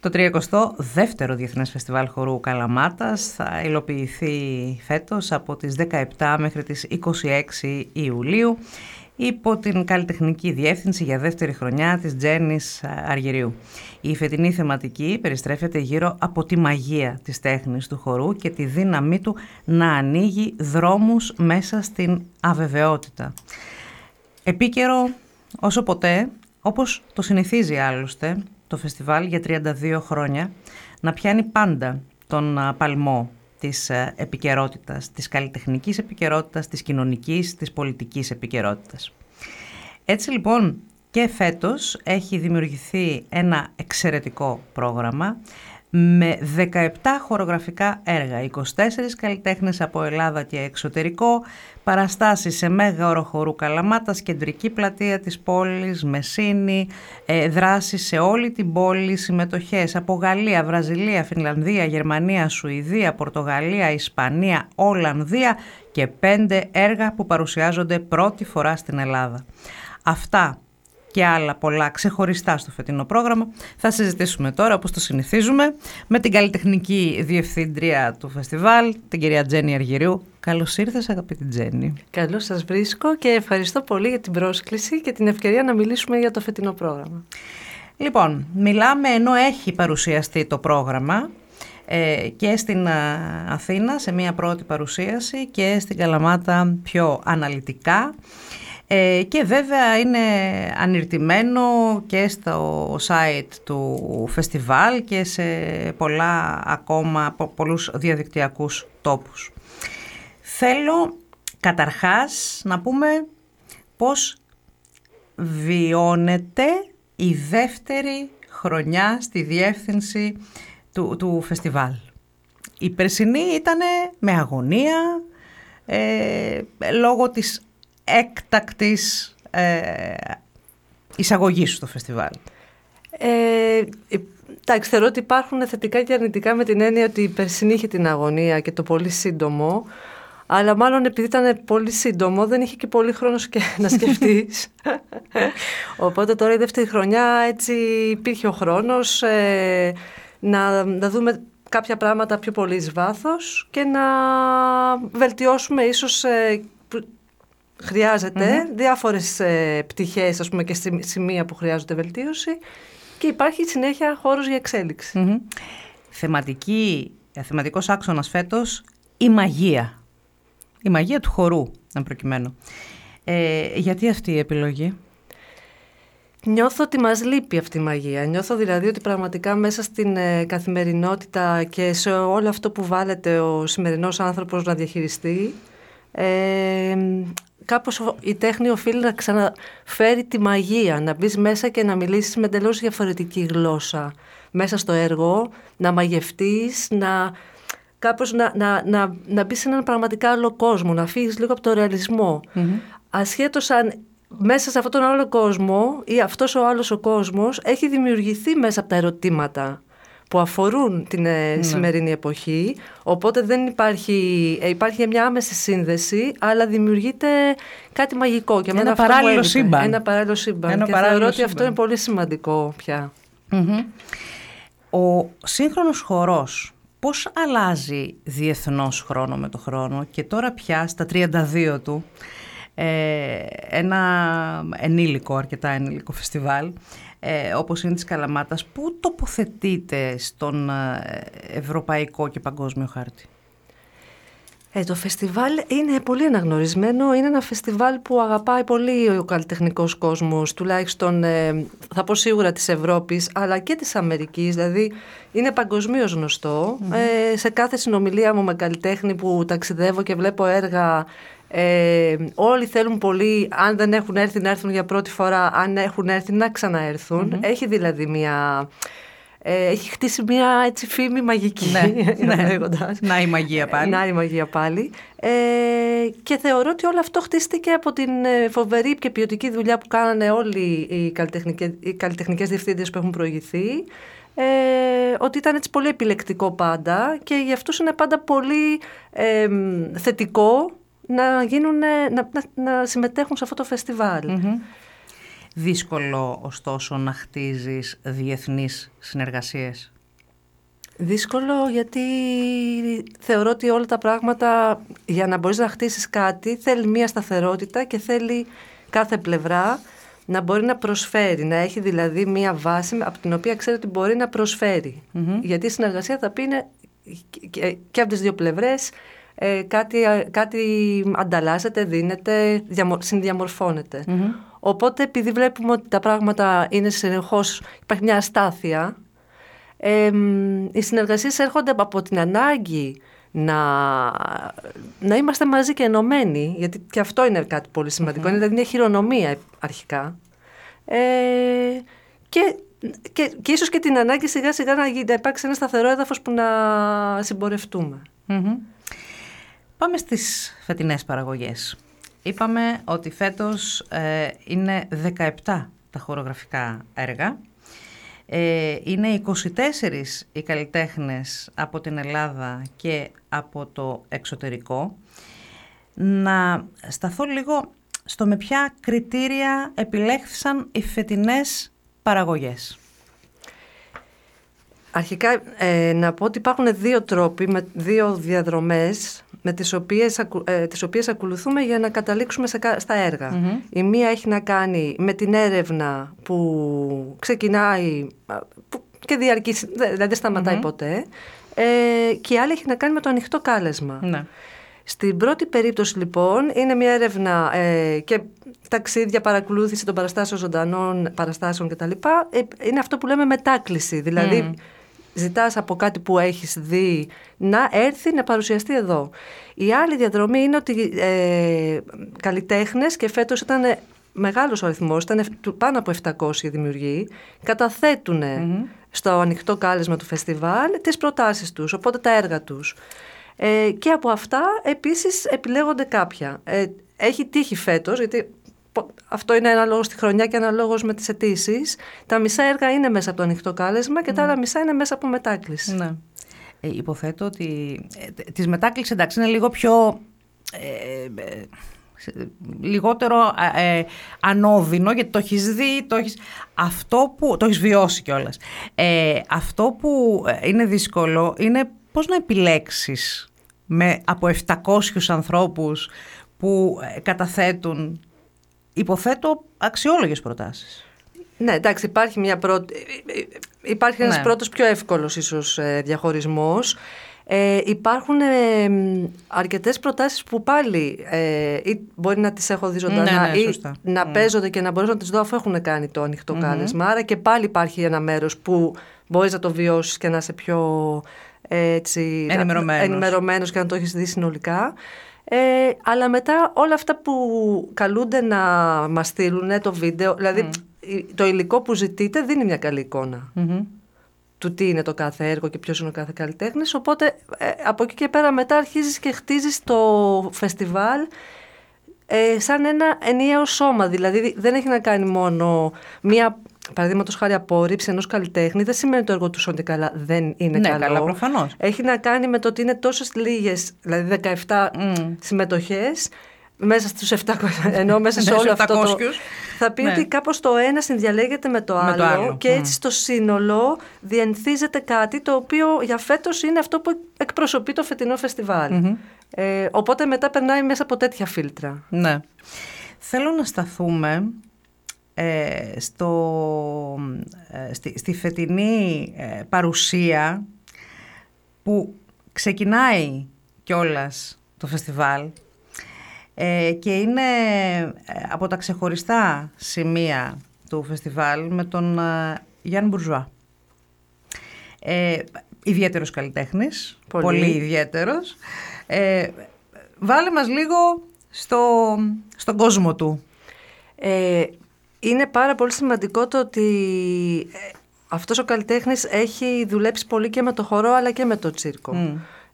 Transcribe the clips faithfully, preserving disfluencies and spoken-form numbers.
Το τριακοστό δεύτερο Διεθνές Φεστιβάλ Χορού Καλαμάτας θα υλοποιηθεί φέτος από τις δεκαεπτά μέχρι τις είκοσι έξι Ιουλίου υπό την καλλιτεχνική διεύθυνση για δεύτερη χρονιά της Τζέννης Αργυρίου. Η φετινή θεματική περιστρέφεται γύρω από τη μαγεία της τέχνης του χορού και τη δύναμή του να ανοίγει δρόμους μέσα στην αβεβαιότητα. Επίκαιρο όσο ποτέ, όπως το συνηθίζει άλλωστε το φεστιβάλ για τριάντα δύο χρόνια, να πιάνει πάντα τον παλμό της επικαιρότητας, της καλλιτεχνικής επικαιρότητας, της κοινωνικής, της πολιτικής επικαιρότητας. Έτσι λοιπόν και φέτος έχει δημιουργηθεί ένα εξαιρετικό πρόγραμμα με δεκαεπτά χορογραφικά έργα, είκοσι τέσσερις καλλιτέχνες από Ελλάδα και εξωτερικό, παραστάσεις σε Μέγαρο Χορού Καλαμάτας, κεντρική πλατεία της πόλης, Μεσίνη, ε, δράσεις σε όλη την πόλη, συμμετοχές από Γαλλία, Βραζιλία, Φινλανδία, Γερμανία, Σουηδία, Πορτογαλία, Ισπανία, Ολλανδία και πέντε έργα που παρουσιάζονται πρώτη φορά στην Ελλάδα. Αυτά και άλλα πολλά ξεχωριστά στο φετινό πρόγραμμα θα συζητήσουμε τώρα, όπως το συνηθίζουμε, με την καλλιτεχνική διευθύντρια του φεστιβάλ, την κυρία Τζέννη Αργυρίου. Καλώς ήρθες, αγαπητή Τζέννη. Καλώς σας βρίσκω και ευχαριστώ πολύ για την πρόσκληση και την ευκαιρία να μιλήσουμε για το φετινό πρόγραμμα. Λοιπόν, μιλάμε ενώ έχει παρουσιαστεί το πρόγραμμα ε, και στην Αθήνα σε μια πρώτη παρουσίαση και στην Καλαμάτα πιο αναλυτικά. Ε, και βέβαια είναι ανιρτημένο και στο site του φεστιβάλ και σε πολλά ακόμα, πολλούς διαδικτυακούς τόπους. Θέλω καταρχάς να πούμε πώς βιώνεται η δεύτερη χρονιά στη διεύθυνση του, του φεστιβάλ. Η περσινή ήταν με αγωνία ε, λόγω της έκτακτης ε, εισαγωγής στο φεστιβάλ. Ε, εντάξει, θεωρώ ότι υπάρχουν θετικά και αρνητικά με την έννοια ότι η περσινή είχε την αγωνία και το πολύ σύντομο, αλλά μάλλον επειδή ήταν πολύ σύντομο δεν είχε και πολύ χρόνο και να σκεφτείς. Οπότε τώρα η δεύτερη χρονιά έτσι υπήρχε ο χρόνος ε, να, να δούμε κάποια πράγματα πιο πολύ εις βάθος και να βελτιώσουμε ίσως ε, χρειάζεται mm-hmm. διάφορες ε, πτυχές, ας πούμε, και σημεία που χρειάζονται βελτίωση και υπάρχει συνέχεια χώρος για εξέλιξη. Mm-hmm. Θεματική, θεματικός άξονας φέτος, η μαγεία. Η μαγεία του χορού, εν προκειμένου. Ε, γιατί αυτή η επιλογή? Νιώθω ότι μας λείπει αυτή η μαγεία. Νιώθω δηλαδή ότι πραγματικά μέσα στην ε, καθημερινότητα και σε όλο αυτό που βάλεται ο σημερινός άνθρωπος να διαχειριστεί, ε, κάπως η τέχνη οφείλει να ξαναφέρει τη μαγεία, να μπεις μέσα και να μιλήσεις με εντελώς διαφορετική γλώσσα μέσα στο έργο, να μαγευτείς, να, κάπως να, να, να, να μπεις σε έναν πραγματικά άλλο κόσμο, να φύγεις λίγο από το ρεαλισμό. Mm-hmm. Ασχέτως αν μέσα σε αυτόν τον άλλο κόσμο ή αυτός ο άλλος ο κόσμος έχει δημιουργηθεί μέσα από τα ερωτήματα που αφορούν την ναι. σημερινή εποχή, οπότε δεν υπάρχει, υπάρχει μια άμεση σύνδεση, αλλά δημιουργείται κάτι μαγικό. Και ένα παράλληλο σύμπαν. Ένα παράλληλο σύμπαν. Ένα και παράλληλο θεωρώ σύμπαν. Ότι αυτό είναι πολύ σημαντικό πια. Mm-hmm. Ο σύγχρονος χορός πώς αλλάζει διεθνώς χρόνο με το χρόνο και τώρα πια στα τριάντα δύο του, ε, ένα ενήλικο, αρκετά ενήλικο φεστιβάλ, Ε, όπως είναι της Καλαμάτας, πού τοποθετείται στον ευρωπαϊκό και παγκόσμιο χάρτη? Ε, το φεστιβάλ είναι πολύ αναγνωρισμένο, είναι ένα φεστιβάλ που αγαπάει πολύ ο καλλιτεχνικός κόσμος, τουλάχιστον ε, θα πω σίγουρα της Ευρώπης, αλλά και της Αμερικής, δηλαδή είναι παγκοσμίως γνωστό. Mm-hmm. Ε, σε κάθε συνομιλία μου με καλλιτέχνη που ταξιδεύω και βλέπω έργα, Ε, όλοι θέλουν πολύ, αν δεν έχουν έρθει, να έρθουν για πρώτη φορά, αν έχουν έρθει να ξαναέρθουν. Mm-hmm. Έχει δηλαδή μια ε, έχει χτίσει μια έτσι φήμη μαγική. Ναι, ναι. Να η μαγεία πάλι. Να η μαγεία πάλι. Ε, και θεωρώ ότι όλο αυτό χτίστηκε από την φοβερή και ποιοτική δουλειά που κάνανε όλοι οι καλλιτεχνικές, οι καλλιτεχνικές διευθύντες που έχουν προηγηθεί. Ε, ότι ήταν έτσι πολύ επιλεκτικό πάντα και για αυτούς είναι πάντα πολύ ε, θετικό να, γίνουν, να, να, να συμμετέχουν σε αυτό το φεστιβάλ. Mm-hmm. Δύσκολο ωστόσο να χτίζεις διεθνείς συνεργασίες? Δύσκολο, γιατί θεωρώ ότι όλα τα πράγματα, για να μπορείς να χτίσεις κάτι, θέλει μία σταθερότητα και θέλει κάθε πλευρά να μπορεί να προσφέρει, να έχει δηλαδή μία βάση από την οποία ξέρει ότι μπορεί να προσφέρει. Mm-hmm. Γιατί η συνεργασία θα πει είναι και, και από τις δύο πλευρές ε, κάτι, κάτι ανταλλάσσεται, δίνεται, διαμο, συνδιαμορφώνεται. Mm-hmm. Οπότε, επειδή βλέπουμε ότι τα πράγματα είναι συνεχώς, υπάρχει μια αστάθεια, ε, οι συνεργασίες έρχονται από την ανάγκη να, να είμαστε μαζί και ενωμένοι, γιατί και αυτό είναι κάτι πολύ σημαντικό, mm-hmm. είναι δηλαδή μια χειρονομία αρχικά. Ε, και, και, και ίσως και την ανάγκη σιγά σιγά να, να υπάρξει ένα σταθερό έδαφος που να συμπορευτούμε. Mm-hmm. Πάμε στις φετινές παραγωγές. Είπαμε ότι φέτος ε, είναι δεκαεπτά τα χορογραφικά έργα. Ε, είναι είκοσι τέσσερις οι καλλιτέχνες από την Ελλάδα και από το εξωτερικό. Να σταθώ λίγο στο με ποια κριτήρια επιλέχθησαν οι φετινές παραγωγές. Αρχικά ε, να πω ότι υπάρχουν δύο τρόποι, με δύο διαδρομές με τις οποίες, ε, τις οποίες ακολουθούμε για να καταλήξουμε σε, στα έργα. Mm-hmm. Η μία έχει να κάνει με την έρευνα που ξεκινάει που και διαρκεί, δηλαδή δεν σταματάει mm-hmm. ποτέ, ε, και η άλλη έχει να κάνει με το ανοιχτό κάλεσμα. Mm-hmm. Στην πρώτη περίπτωση λοιπόν είναι μια έρευνα ε, και ταξίδια, παρακολούθηση των παραστάσεων, ζωντανών παραστάσεων κτλ. Ε, είναι αυτό που λέμε μετάκληση, δηλαδή mm. ζητάς από κάτι που έχεις δει να έρθει να παρουσιαστεί εδώ. Η άλλη διαδρομή είναι ότι ε, καλλιτέχνες, και φέτος ήταν μεγάλος ο αριθμός, ήταν πάνω από επτακόσιοι δημιουργοί, καταθέτουν mm-hmm. στο ανοιχτό κάλεσμα του φεστιβάλ τις προτάσεις τους, οπότε τα έργα τους. Ε, και από αυτά επίσης επιλέγονται κάποια. Ε, έχει τύχει φέτος, γιατί αυτό είναι ένα λόγος στη χρονιά και ένα λόγος με τις αιτήσεις. Τα μισά έργα είναι μέσα από το ανοιχτό κάλεσμα και mm. τα άλλα μισά είναι μέσα από μετάκληση. Ναι. Ε, υποθέτω ότι ε, της μετάκλησης, εντάξει, είναι λίγο πιο... Ε, ε, λιγότερο ε, ανώδυνο, γιατί το έχεις δει, το έχεις, αυτό που, το έχεις βιώσει κιόλας. Ε, αυτό που είναι δύσκολο είναι πώς να επιλέξεις με, από επτακόσιους ανθρώπους που καταθέτουν, υποθέτω, αξιόλογες προτάσεις. Ναι, εντάξει, υπάρχει, μια πρώτη, υπάρχει ένας ναι. πρώτος πιο εύκολος ίσως διαχωρισμός. Ε, υπάρχουν ε, αρκετές προτάσεις που πάλι ε, ή μπορεί να τις έχω δει ζωντανά ναι, ναι, ή να mm. παίζονται και να μπορώ να τις δω αφού έχουν κάνει το ανοιχτό mm-hmm. κάλεσμα. Άρα και πάλι υπάρχει ένα μέρος που μπορείς να το βιώσεις και να είσαι πιο έτσι, ενημερωμένος. ενημερωμένος και να το έχεις δει συνολικά. Ε, αλλά μετά όλα αυτά που καλούνται να μας στείλουν, το βίντεο, δηλαδή mm. το υλικό που ζητείτε δίνει μια καλή εικόνα. Mm-hmm. του τι είναι το κάθε έργο και ποιος είναι ο κάθε καλλιτέχνης. Οπότε ε, από εκεί και πέρα μετά αρχίζεις και χτίζεις το φεστιβάλ ε, σαν ένα ενιαίο σώμα. Δηλαδή δεν έχει να κάνει μόνο μία, παραδείγματος χάρη, απόρριψη ενός καλλιτέχνη. Δεν σημαίνει το έργο του σώνται καλά, δεν είναι ναι, καλό. Καλά, προφανώς. Έχει να κάνει με το ότι είναι τόσες λίγες, δηλαδή δεκαεπτά mm. συμμετοχές, μέσα στους επτακόσιους, ενώ μέσα σε όλο αυτό το... Θα πει ναι. ότι κάπως το ένα συνδιαλέγεται με το, με άλλο, το άλλο και έτσι mm. στο σύνολο διενθίζεται κάτι το οποίο για φέτος είναι αυτό που εκπροσωπεί το φετινό φεστιβάλ. Mm-hmm. Ε, οπότε μετά περνάει μέσα από τέτοια φίλτρα. Ναι. Θέλω να σταθούμε ε, στο, ε, στη, στη φετινή ε, παρουσία που ξεκινάει κιόλας το φεστιβάλ. Ε, και είναι από τα ξεχωριστά σημεία του φεστιβάλ με τον ε, Γιάννη Μπουρζουά. Ε, ιδιαίτερος καλλιτέχνης, πολύ, πολύ ιδιαίτερος. Ε, βάλε μας λίγο στο, στον κόσμο του. Ε, είναι πάρα πολύ σημαντικό το ότι αυτός ο καλλιτέχνης έχει δουλέψει πολύ και με το χορό αλλά και με το τσίρκο. Mm.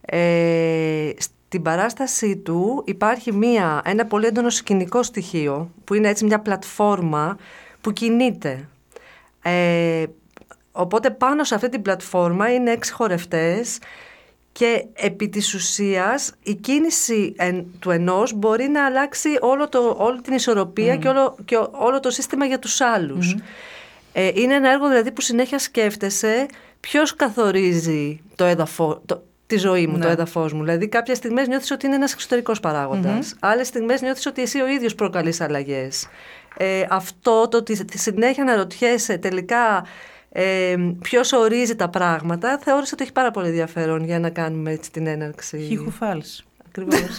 Ε, Στην παράστασή του υπάρχει μία, ένα πολύ έντονο σκηνικό στοιχείο που είναι έτσι μια πλατφόρμα που κινείται. Ε, οπότε πάνω σε αυτή την πλατφόρμα είναι έξι χορευτές και επί της ουσίας η κίνηση εν, του ενός μπορεί να αλλάξει όλο το, όλη την ισορροπία mm. και, όλο, και όλο το σύστημα για τους άλλους. Mm. Ε, είναι ένα έργο δηλαδή που συνέχεια σκέφτεσαι ποιος καθορίζει το έδαφο, το, τη ζωή μου, ναι. το έδαφος μου. Δηλαδή, κάποιες στιγμές νιώθεις ότι είναι ένας εξωτερικός παράγοντας. Mm-hmm. Άλλες στιγμές νιώθεις ότι εσύ ο ίδιος προκαλείς αλλαγές. Ε, αυτό το ότι συνέχεια να ρωτιέσαι τελικά ε, ποιος ορίζει τα πράγματα, θεώρησα ότι έχει πάρα πολύ ενδιαφέρον για να κάνουμε έτσι την έναρξη. He who falls. Ακριβώς.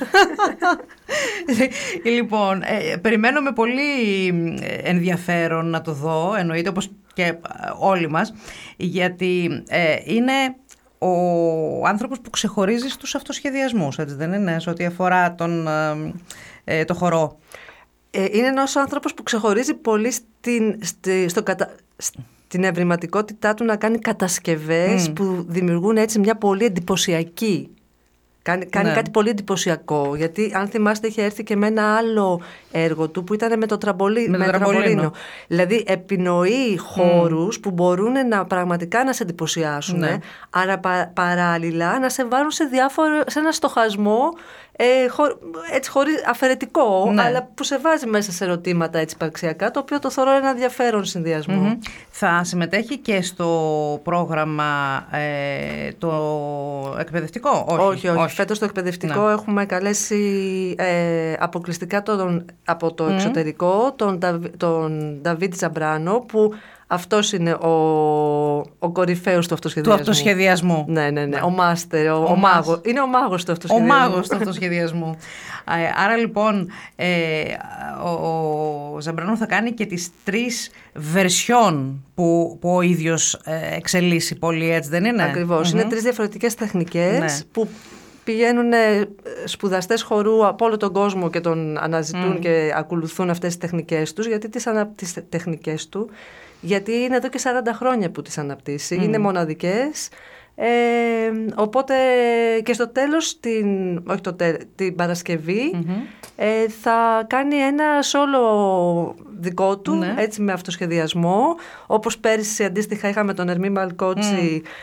Λοιπόν, ε, περιμένω με πολύ ενδιαφέρον να το δω, εννοείται, όπως και όλοι μας, γιατί ε, είναι ο άνθρωπος που ξεχωρίζει στους αυτοσχεδιασμούς, έτσι δεν είναι, σε ό,τι αφορά τον, ε, το χορό. Ε, είναι ένας άνθρωπος που ξεχωρίζει πολύ στην, στη, στο κατα... στην ευρηματικότητά του να κάνει κατασκευές mm. που δημιουργούν έτσι μια πολύ εντυπωσιακή. Κάνει, κάνει ναι. κάτι πολύ εντυπωσιακό, γιατί αν θυμάστε είχε έρθει και με ένα άλλο έργο του που ήταν με το, τραμπολί, με με το τραμπολίνο. τραμπολίνο. Δηλαδή επινοεί χώρους mm. που μπορούν να πραγματικά να σε εντυπωσιάσουν, ναι. άρα πα, παράλληλα να σε βάλουν σε, διάφορο, σε ένα στοχασμό ε, χω, έτσι χωρίς αφαιρετικό, ναι. αλλά που σε βάζει μέσα σε ερωτήματα έτσι υπαρξιακά, το οποίο το θεωρώ ένα ενδιαφέρον συνδυασμό. Mm-hmm. Θα συμμετέχει και στο πρόγραμμα ε, το εκπαιδευτικό? Όχι, όχι, όχι. όχι. Φέτος το εκπαιδευτικό ναι. έχουμε καλέσει ε, αποκλειστικά τον, από το mm. εξωτερικό τον, τον Νταβίτ Ζαμπράνο, που αυτός είναι ο, ο κορυφαίος του αυτοσχεδιασμού. Του αυτοσχεδιασμού. Ναι, ναι, ναι. Ο μάστερ, ο, ο, ο μάγος. Είναι ο μάγος του αυτοσχεδιασμού. Ο μάγος του αυτοσχεδιασμού. Άρα λοιπόν ε, ο, ο Ζαμπράνο θα κάνει και τις τρεις βερσιόν που, που ο ίδιος ε, εξελίσσει πολύ, έτσι δεν είναι? Ακριβώς. Mm-hmm. Είναι τρεις διαφορετικές τεχνικές ναι. που πηγαίνουν σπουδαστές χορού από όλο τον κόσμο και τον αναζητούν mm. και ακολουθούν αυτές τις τεχνικές τους, γιατί τις, ανα... τις τεχνικές του, γιατί είναι εδώ και σαράντα χρόνια που τις αναπτύσσει, mm. είναι μοναδικές, ε, οπότε και στο τέλος, την, όχι το τέλος, την Παρασκευή, mm-hmm. ε, θα κάνει ένα σόλο δικό του, ναι. έτσι με αυτοσχεδιασμό, όπως πέρυσι αντίστοιχα είχαμε τον Ερμή Μαλκότσι, mm.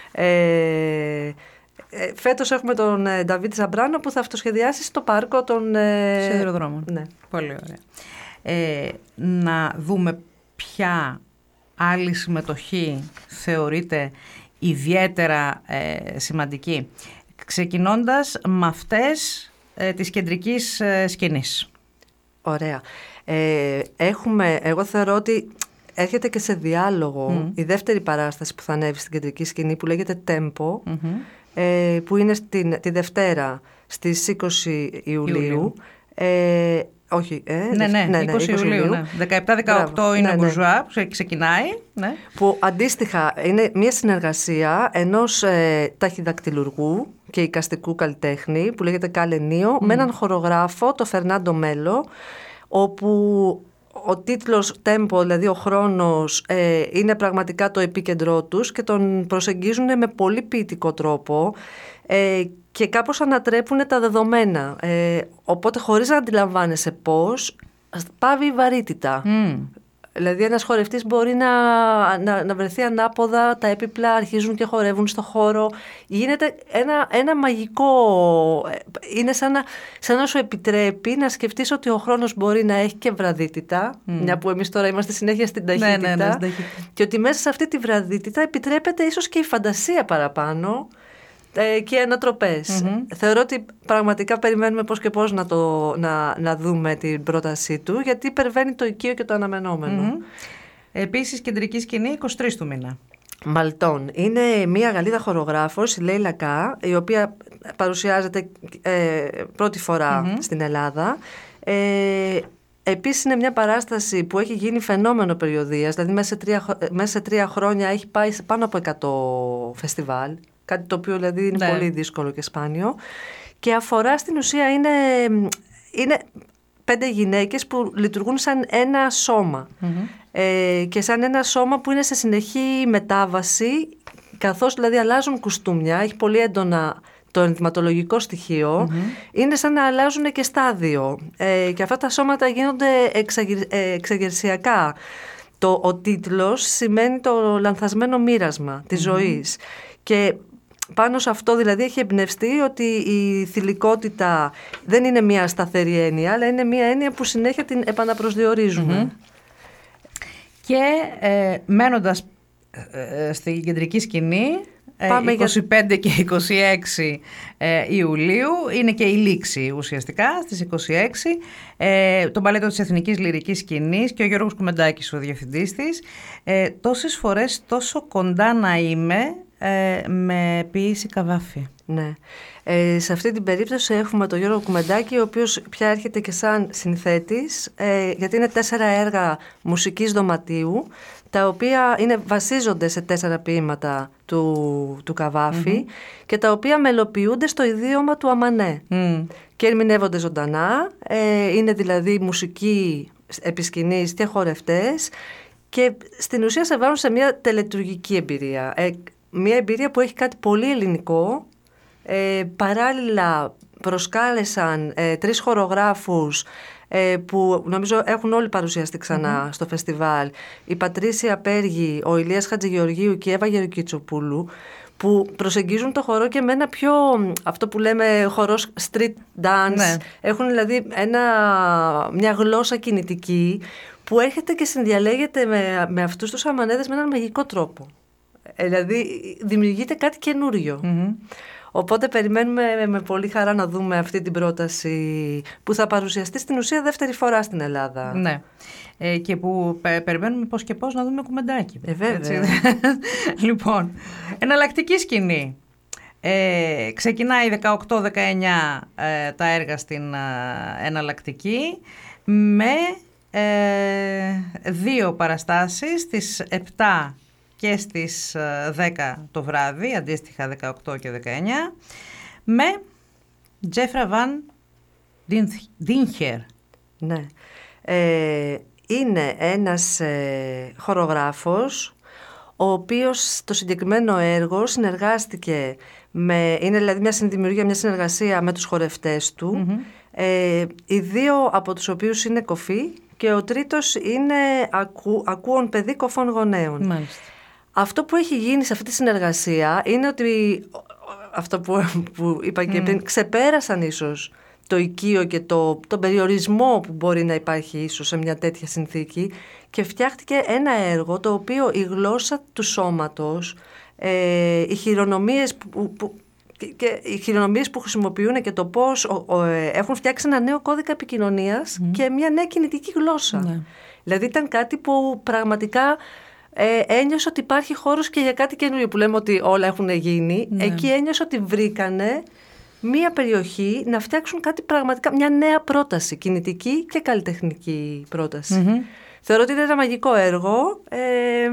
ε, Ε, φέτος έχουμε τον ε, Νταβίτ Ζαμπράνο που θα αυτοσχεδιάσει στο πάρκο των ε, σιδηροδρόμων. Ναι. Πολύ ωραία. Ε, να δούμε ποια άλλη συμμετοχή θεωρείται ιδιαίτερα ε, σημαντική, ξεκινώντας με αυτές ε, της κεντρικής ε, σκηνής. Ωραία. Ε, έχουμε, εγώ θεωρώ ότι έρχεται και σε διάλογο mm. η δεύτερη παράσταση που θα ανέβει στην κεντρική σκηνή, που λέγεται Tempo, mm-hmm. ε, που είναι στην, τη Δευτέρα στις είκοσι Ιουλίου. Ιουλίου. Ε, όχι, ε, ναι, ναι, ναι, είκοσι Ιουλίου. Ναι. δεκαεπτά δεκαοκτώ είναι ναι, Μπουρζουά, ναι. που ξεκινάει. Ναι. Που αντίστοιχα είναι μια συνεργασία ενός ε, ταχυδακτυλουργού και εικαστικού καλλιτέχνη που λέγεται Καλενίο, mm. με έναν χορογράφο, το Φερνάντο Μέλο, όπου ο τίτλος Tempo, δηλαδή ο χρόνος, ε, είναι πραγματικά το επίκεντρό τους και τον προσεγγίζουν με πολύ ποιητικό τρόπο ε, και κάπως ανατρέπουν τα δεδομένα. Ε, οπότε χωρίς να αντιλαμβάνεσαι πώς, πάβει η βαρύτητα. Mm. Δηλαδή ένας χορευτής μπορεί να, να, να βρεθεί ανάποδα, τα έπιπλα αρχίζουν και χορεύουν στο χώρο. Γίνεται ένα, ένα μαγικό, είναι σαν να, σαν να σου επιτρέπει να σκεφτείς ότι ο χρόνος μπορεί να έχει και βραδύτητα, mm. μια που εμείς τώρα είμαστε συνέχεια στην ταχύτητα, ναι, ναι, ναι, και ότι μέσα σε αυτή τη βραδύτητα επιτρέπεται ίσως και η φαντασία παραπάνω και οι ανατροπές. Mm-hmm. Θεωρώ ότι πραγματικά περιμένουμε πώς και πώς να, το, να, να δούμε την πρότασή του, γιατί υπερβαίνει το οικείο και το αναμενόμενο. Mm-hmm. Επίσης, κεντρική σκηνή εικοστή τρίτη του μήνα. Μαλτών. Είναι μια Γαλλίδα χορογράφος, η Λέιλα Κά, η οποία παρουσιάζεται ε, πρώτη φορά mm-hmm. στην Ελλάδα. Ε, Επίσης είναι μια παράσταση που έχει γίνει φαινόμενο περιοδίας, δηλαδή μέσα σε τρία, μέσα σε τρία χρόνια έχει πάει σε πάνω από εκατό φεστιβάλ. Κάτι το οποίο δηλαδή είναι ναι. πολύ δύσκολο και σπάνιο. Και αφορά στην ουσία είναι, είναι πέντε γυναίκες που λειτουργούν σαν ένα σώμα. Mm-hmm. Ε, και σαν ένα σώμα που είναι σε συνεχή μετάβαση, καθώς δηλαδή αλλάζουν κουστούμια, έχει πολύ έντονα το ενδυματολογικό στοιχείο, mm-hmm. είναι σαν να αλλάζουν και στάδιο. Ε, και αυτά τα σώματα γίνονται εξαγερ, ε, εξαγερσιακά. Το, ο τίτλος σημαίνει το λανθασμένο μοίρασμα της mm-hmm. ζωής. Και πάνω σε αυτό δηλαδή έχει εμπνευστεί ότι η θηλυκότητα δεν είναι μια σταθερή έννοια, αλλά είναι μια έννοια που συνέχεια την επαναπροσδιορίζουμε. Mm-hmm. Και ε, μένοντας στην κεντρική σκηνή. Πάμε είκοσι πέντε και είκοσι έξι Ιουλίου, είναι και η λήξη ουσιαστικά στις είκοσι έξι, ε, το μπαλέτο της Εθνικής Λυρικής Σκηνής και ο Γιώργος Κουμεντάκης ο διευθυντής της. Ε, τόσες φορές τόσο κοντά να είμαι ε, με ποίηση Καβάφη. Ναι. Ε, σε αυτή την περίπτωση έχουμε τον Γιώργο Κουμεντάκη, ο οποίος πια έρχεται και σαν συνθέτης, ε, γιατί είναι τέσσερα έργα μουσικής δωματίου, τα οποία είναι, βασίζονται σε τέσσερα ποίηματα του, του Καβάφη mm-hmm. και τα οποία μελοποιούνται στο ιδίωμα του Αμανέ mm. και ερμηνεύονται ζωντανά, ε, είναι δηλαδή μουσική επισκηνής και χορευτές και στην ουσία σε βάζουν σε μια τελετουργική εμπειρία, ε, μια εμπειρία που έχει κάτι πολύ ελληνικό. Ε, παράλληλα προσκάλεσαν ε, τρεις χορογράφους ε, που νομίζω έχουν όλοι παρουσιαστεί ξανά mm-hmm. στο φεστιβάλ. Η Πατρίσια Πέργη, ο Ηλίας Χατζηγεωργίου και η Εύα Γεροκιτσοπούλου, που προσεγγίζουν το χορό και με ένα πιο, αυτό που λέμε χορός street dance. Ναι. Έχουν δηλαδή ένα, μια γλώσσα κινητική που έρχεται και συνδιαλέγεται με, με αυτούς τους αμανέδες με έναν μαγικό τρόπο. Ε, δηλαδή δημιουργείται κάτι καινούριο. Mm-hmm. Οπότε περιμένουμε με πολύ χαρά να δούμε αυτή την πρόταση που θα παρουσιαστεί στην ουσία δεύτερη φορά στην Ελλάδα. Ναι. Ε, και που πε, περιμένουμε πώς και πώς να δούμε Κουμεντάκη. Ε, βέβαια. Λοιπόν, εναλλακτική σκηνή. Ε, ξεκινάει δεκαοκτώ δεκαεννιά ε, τα έργα στην ε, εναλλακτική με ε, δύο παραστάσεις, τις επτά και στις δέκα το βράδυ, αντίστοιχα δεκαοκτώ και δεκαεννιά, με Τζέφρα Βαν Ντίνχερ. Ναι. Ε, είναι ένας ε, χορογράφος, ο οποίος στο συγκεκριμένο έργο συνεργάστηκε με, είναι δηλαδή μια συνδημιουργία, μια συνεργασία με τους χορευτές του, mm-hmm. ε, οι δύο από τους οποίους είναι κοφοί και ο τρίτος είναι ακού, ακούων παιδί κοφών γονέων. Μάλιστα. Αυτό που έχει γίνει σε αυτή τη συνεργασία είναι ότι, αυτό που, που είπα και πριν, mm. ξεπέρασαν ίσως το οικείο και το, τον περιορισμό που μπορεί να υπάρχει ίσως σε μια τέτοια συνθήκη και φτιάχτηκε ένα έργο το οποίο η γλώσσα του σώματος, ε, οι χειρονομίες που, που, και οι χειρονομίες που χρησιμοποιούν και το πώς ο, ο, ε, έχουν φτιάξει ένα νέο κώδικα επικοινωνίας mm. και μια νέα κινητική γλώσσα. Mm. Δηλαδή ήταν κάτι που πραγματικά... Ε, ένιωσα ότι υπάρχει χώρος και για κάτι καινούριο που λέμε ότι όλα έχουν γίνει. Ναι. Εκεί ένιωσα ότι βρήκανε μία περιοχή να φτιάξουν κάτι πραγματικά, μια νέα πρόταση, κινητική και καλλιτεχνική πρόταση. Mm-hmm. Θεωρώ ότι είναι ένα μαγικό έργο ε,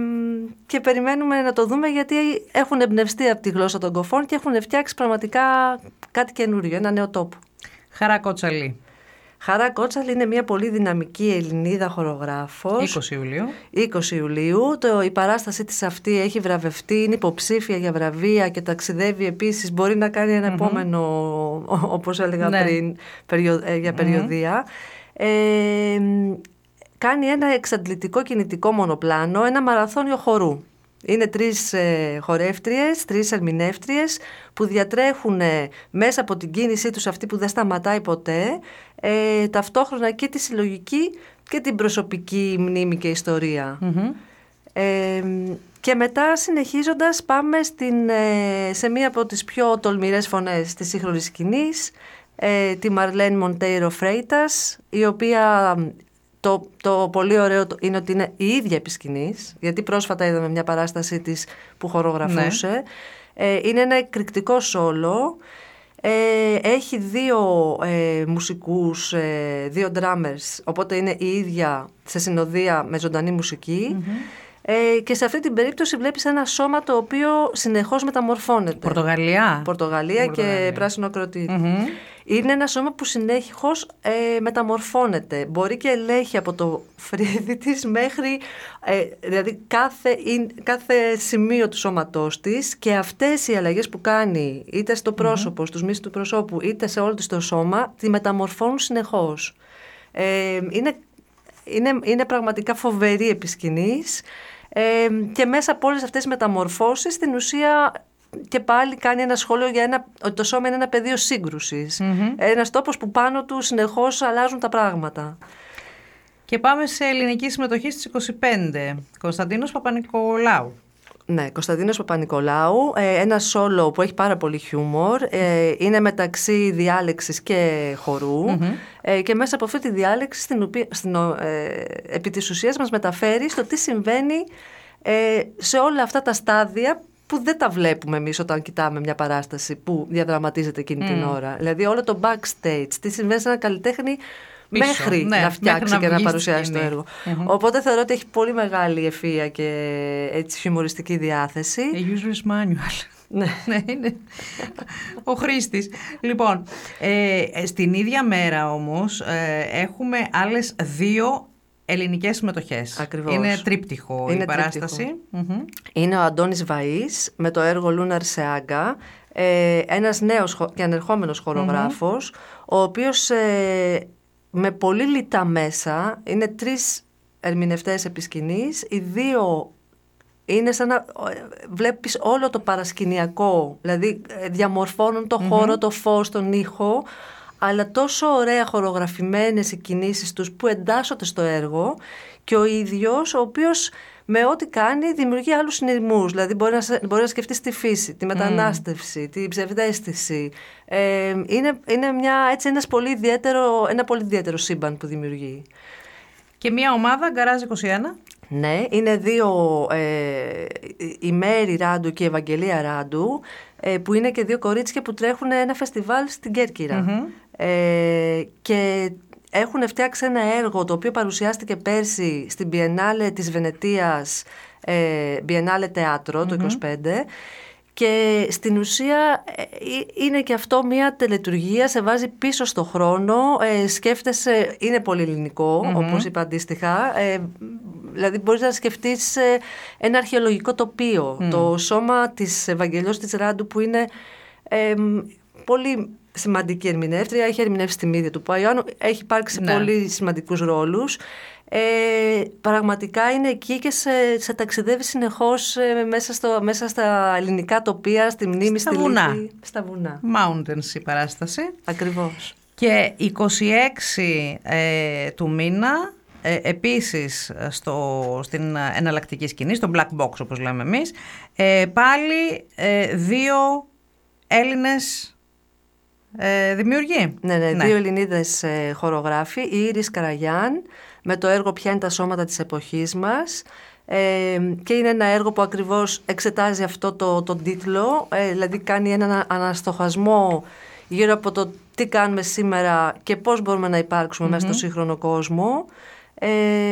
και περιμένουμε να το δούμε γιατί έχουν εμπνευστεί από τη γλώσσα των κοφών και έχουν φτιάξει πραγματικά κάτι καινούριο, ένα νέο τόπο. Χαρά Κότσαλη. Χαρά Κότσαλη είναι μια πολύ δυναμική Ελληνίδα χορογράφος. είκοσι Ιουλίου. είκοσι Ιουλίου. Το, η παράστασή της αυτή έχει βραβευτεί, είναι υποψήφια για βραβεία και ταξιδεύει επίσης. Μπορεί να κάνει ένα mm-hmm. επόμενο, όπως έλεγα ναι. πριν, περιο, ε, για περιοδεία. Mm-hmm. Ε, κάνει ένα εξαντλητικό κινητικό μονοπλάνο, ένα μαραθώνιο χορού. Είναι τρεις ε, χορεύτριες, τρεις ερμηνεύτριες που διατρέχουν ε, μέσα από την κίνησή τους αυτή που δεν σταματάει ποτέ ε, ταυτόχρονα και τη συλλογική και την προσωπική μνήμη και ιστορία. Mm-hmm. Ε, και μετά συνεχίζοντας πάμε στην, ε, σε μία από τις πιο τολμηρές φωνές της σύγχρονης σκηνής, ε, τη Μαρλέν Μοντέιρο Φρέιτας, η οποία... Το, το πολύ ωραίο είναι ότι είναι η ίδια επί σκηνής, γιατί πρόσφατα είδαμε μια παράστασή της που χορογραφούσε. Ναι. Ε, είναι ένα εκρηκτικό σόλο. Ε, έχει δύο ε, μουσικούς, ε, δύο drummers, οπότε είναι η ίδια σε συνοδεία με ζωντανή μουσική. Mm-hmm. Ε, και σε αυτή την περίπτωση βλέπεις ένα σώμα το οποίο συνεχώς μεταμορφώνεται. Πορτογαλία. Πορτογαλία, Πορτογαλία. Και πράσινο ακροτήρι. Mm-hmm. Είναι ένα σώμα που συνέχως ε, μεταμορφώνεται. Μπορεί και ελέγχει από το φρύδι της μέχρι ε, δηλαδή κάθε, κάθε σημείο του σώματός της και αυτές οι αλλαγές που κάνει είτε στο πρόσωπο, mm-hmm. στους μύσους του προσώπου είτε σε όλο της το σώμα τη μεταμορφώνουν συνεχώς. Ε, είναι, είναι, είναι πραγματικά φοβερή επί σκηνής. Ε, και μέσα από όλες αυτές τις μεταμορφώσεις στην ουσία και πάλι κάνει ένα σχόλιο για ένα, ότι το σώμα είναι ένα πεδίο σύγκρουσης. Mm-hmm. Ένας τόπος που πάνω του συνεχώς αλλάζουν τα πράγματα. Και πάμε σε ελληνική συμμετοχή στις είκοσι πέντε. Κωνσταντίνος Παπα-Νικολάου. Ναι, Κωνσταντίνος Παπα-Νικολάου, ένα σόλο που έχει πάρα πολύ χιούμορ, είναι μεταξύ διάλεξης και χορού mm-hmm. και μέσα από αυτή τη διάλεξη στην οποία, στην, ε, επί της ουσίας μας μεταφέρει στο τι συμβαίνει ε, σε όλα αυτά τα στάδια που δεν τα βλέπουμε εμείς όταν κοιτάμε μια παράσταση που διαδραματίζεται εκείνη mm. την ώρα. Δηλαδή όλο το backstage, τι συμβαίνει σε ένα καλλιτέχνη πίσω, μέχρι ναι, να φτιάξει μέχρι να και να παρουσιάσει το έργο. Mm-hmm. Οπότε θεωρώ ότι έχει πολύ μεγάλη ευφυΐα και έτσι χιουμοριστική διάθεση. A user's manual. Ναι. Ναι, είναι ο χρήστης. Λοιπόν, ε, στην ίδια μέρα όμως ε, έχουμε άλλες δύο ελληνικές συμμετοχές. Ακριβώς. Είναι τρίπτυχο είναι η παράσταση. Mm-hmm. Είναι ο Αντώνης Βαΐς με το έργο Lunar Seaga, ε, ένας νέος και ανερχόμενος χορογράφος, mm-hmm. ο οποίος ε, με πολύ λιτά μέσα, είναι τρεις ερμηνευτές επί σκηνής, οι δύο είναι σαν να βλέπεις όλο το παρασκηνιακό, δηλαδή διαμορφώνουν το mm-hmm. χώρο, το φως, τον ήχο, αλλά τόσο ωραία χορογραφημένες οι κινήσεις τους που εντάσσονται στο έργο και ο ίδιος ο οποίος με ό,τι κάνει δημιουργεί άλλους συνειρμούς. Δηλαδή μπορεί να, μπορεί να σκεφτείς τη φύση, τη μετανάστευση, mm. τη ψευδαίσθηση. Ε, είναι είναι μια, έτσι, ένας πολύ ιδιαίτερο, ένα πολύ ιδιαίτερο σύμπαν που δημιουργεί. Και μια ομάδα, Γκαράζ είκοσι ένα. Ναι, είναι δύο, ε, η Μέρη Ράντου και η Ευαγγελία Ράντου, ε, που είναι και δύο κορίτσια που τρέχουν ένα φεστιβάλ στην Κέρκυρα. Mm-hmm. Ε, και έχουν φτιάξει ένα έργο το οποίο παρουσιάστηκε πέρσι στην Biennale της Βενετίας, ε, Biennale Teatro, mm-hmm. το είκοσι πέντε, και στην ουσία ε, είναι και αυτό μια τελετουργία, σε βάζει πίσω στο χρόνο, ε, σκέφτεσαι, είναι πολύ ελληνικό, mm-hmm. όπως είπα αντίστοιχα, ε, δηλαδή μπορείς να σκεφτείς ε, ένα αρχαιολογικό τοπίο, mm. το σώμα της Ευαγγελιός της Ράντου που είναι ε, πολύ σημαντική ερμηνεύτρια, έχει ερμηνεύσει τη Μύδια του Παϊωάννου, έχει υπάρξει ναι. πολύ σημαντικούς ρόλους. Ε, πραγματικά είναι εκεί και σε, σε ταξιδεύει συνεχώς ε, μέσα, στο, μέσα στα ελληνικά τοπία, στη μνήμη, στα στη βουνά. Λύκη, στα βουνά. Mountains η παράσταση. Ακριβώς. Και είκοσι έξι ε, του μήνα, ε, επίσης στο, στην εναλλακτική σκηνή, στο black box όπως λέμε εμείς, ε, πάλι ε, δύο Έλληνες ε, δημιουργοί. Ναι, ναι, ναι, δύο Ελληνίδες ε, χορογράφοι, η Ήρης Καραγιάν με το έργο «Ποια είναι τα σώματα της εποχής μας», ε, και είναι ένα έργο που ακριβώς εξετάζει αυτό το, το τίτλο, ε, δηλαδή κάνει έναν αναστοχασμό γύρω από το τι κάνουμε σήμερα και πώς μπορούμε να υπάρξουμε mm-hmm. μέσα στο σύγχρονο κόσμο, ε,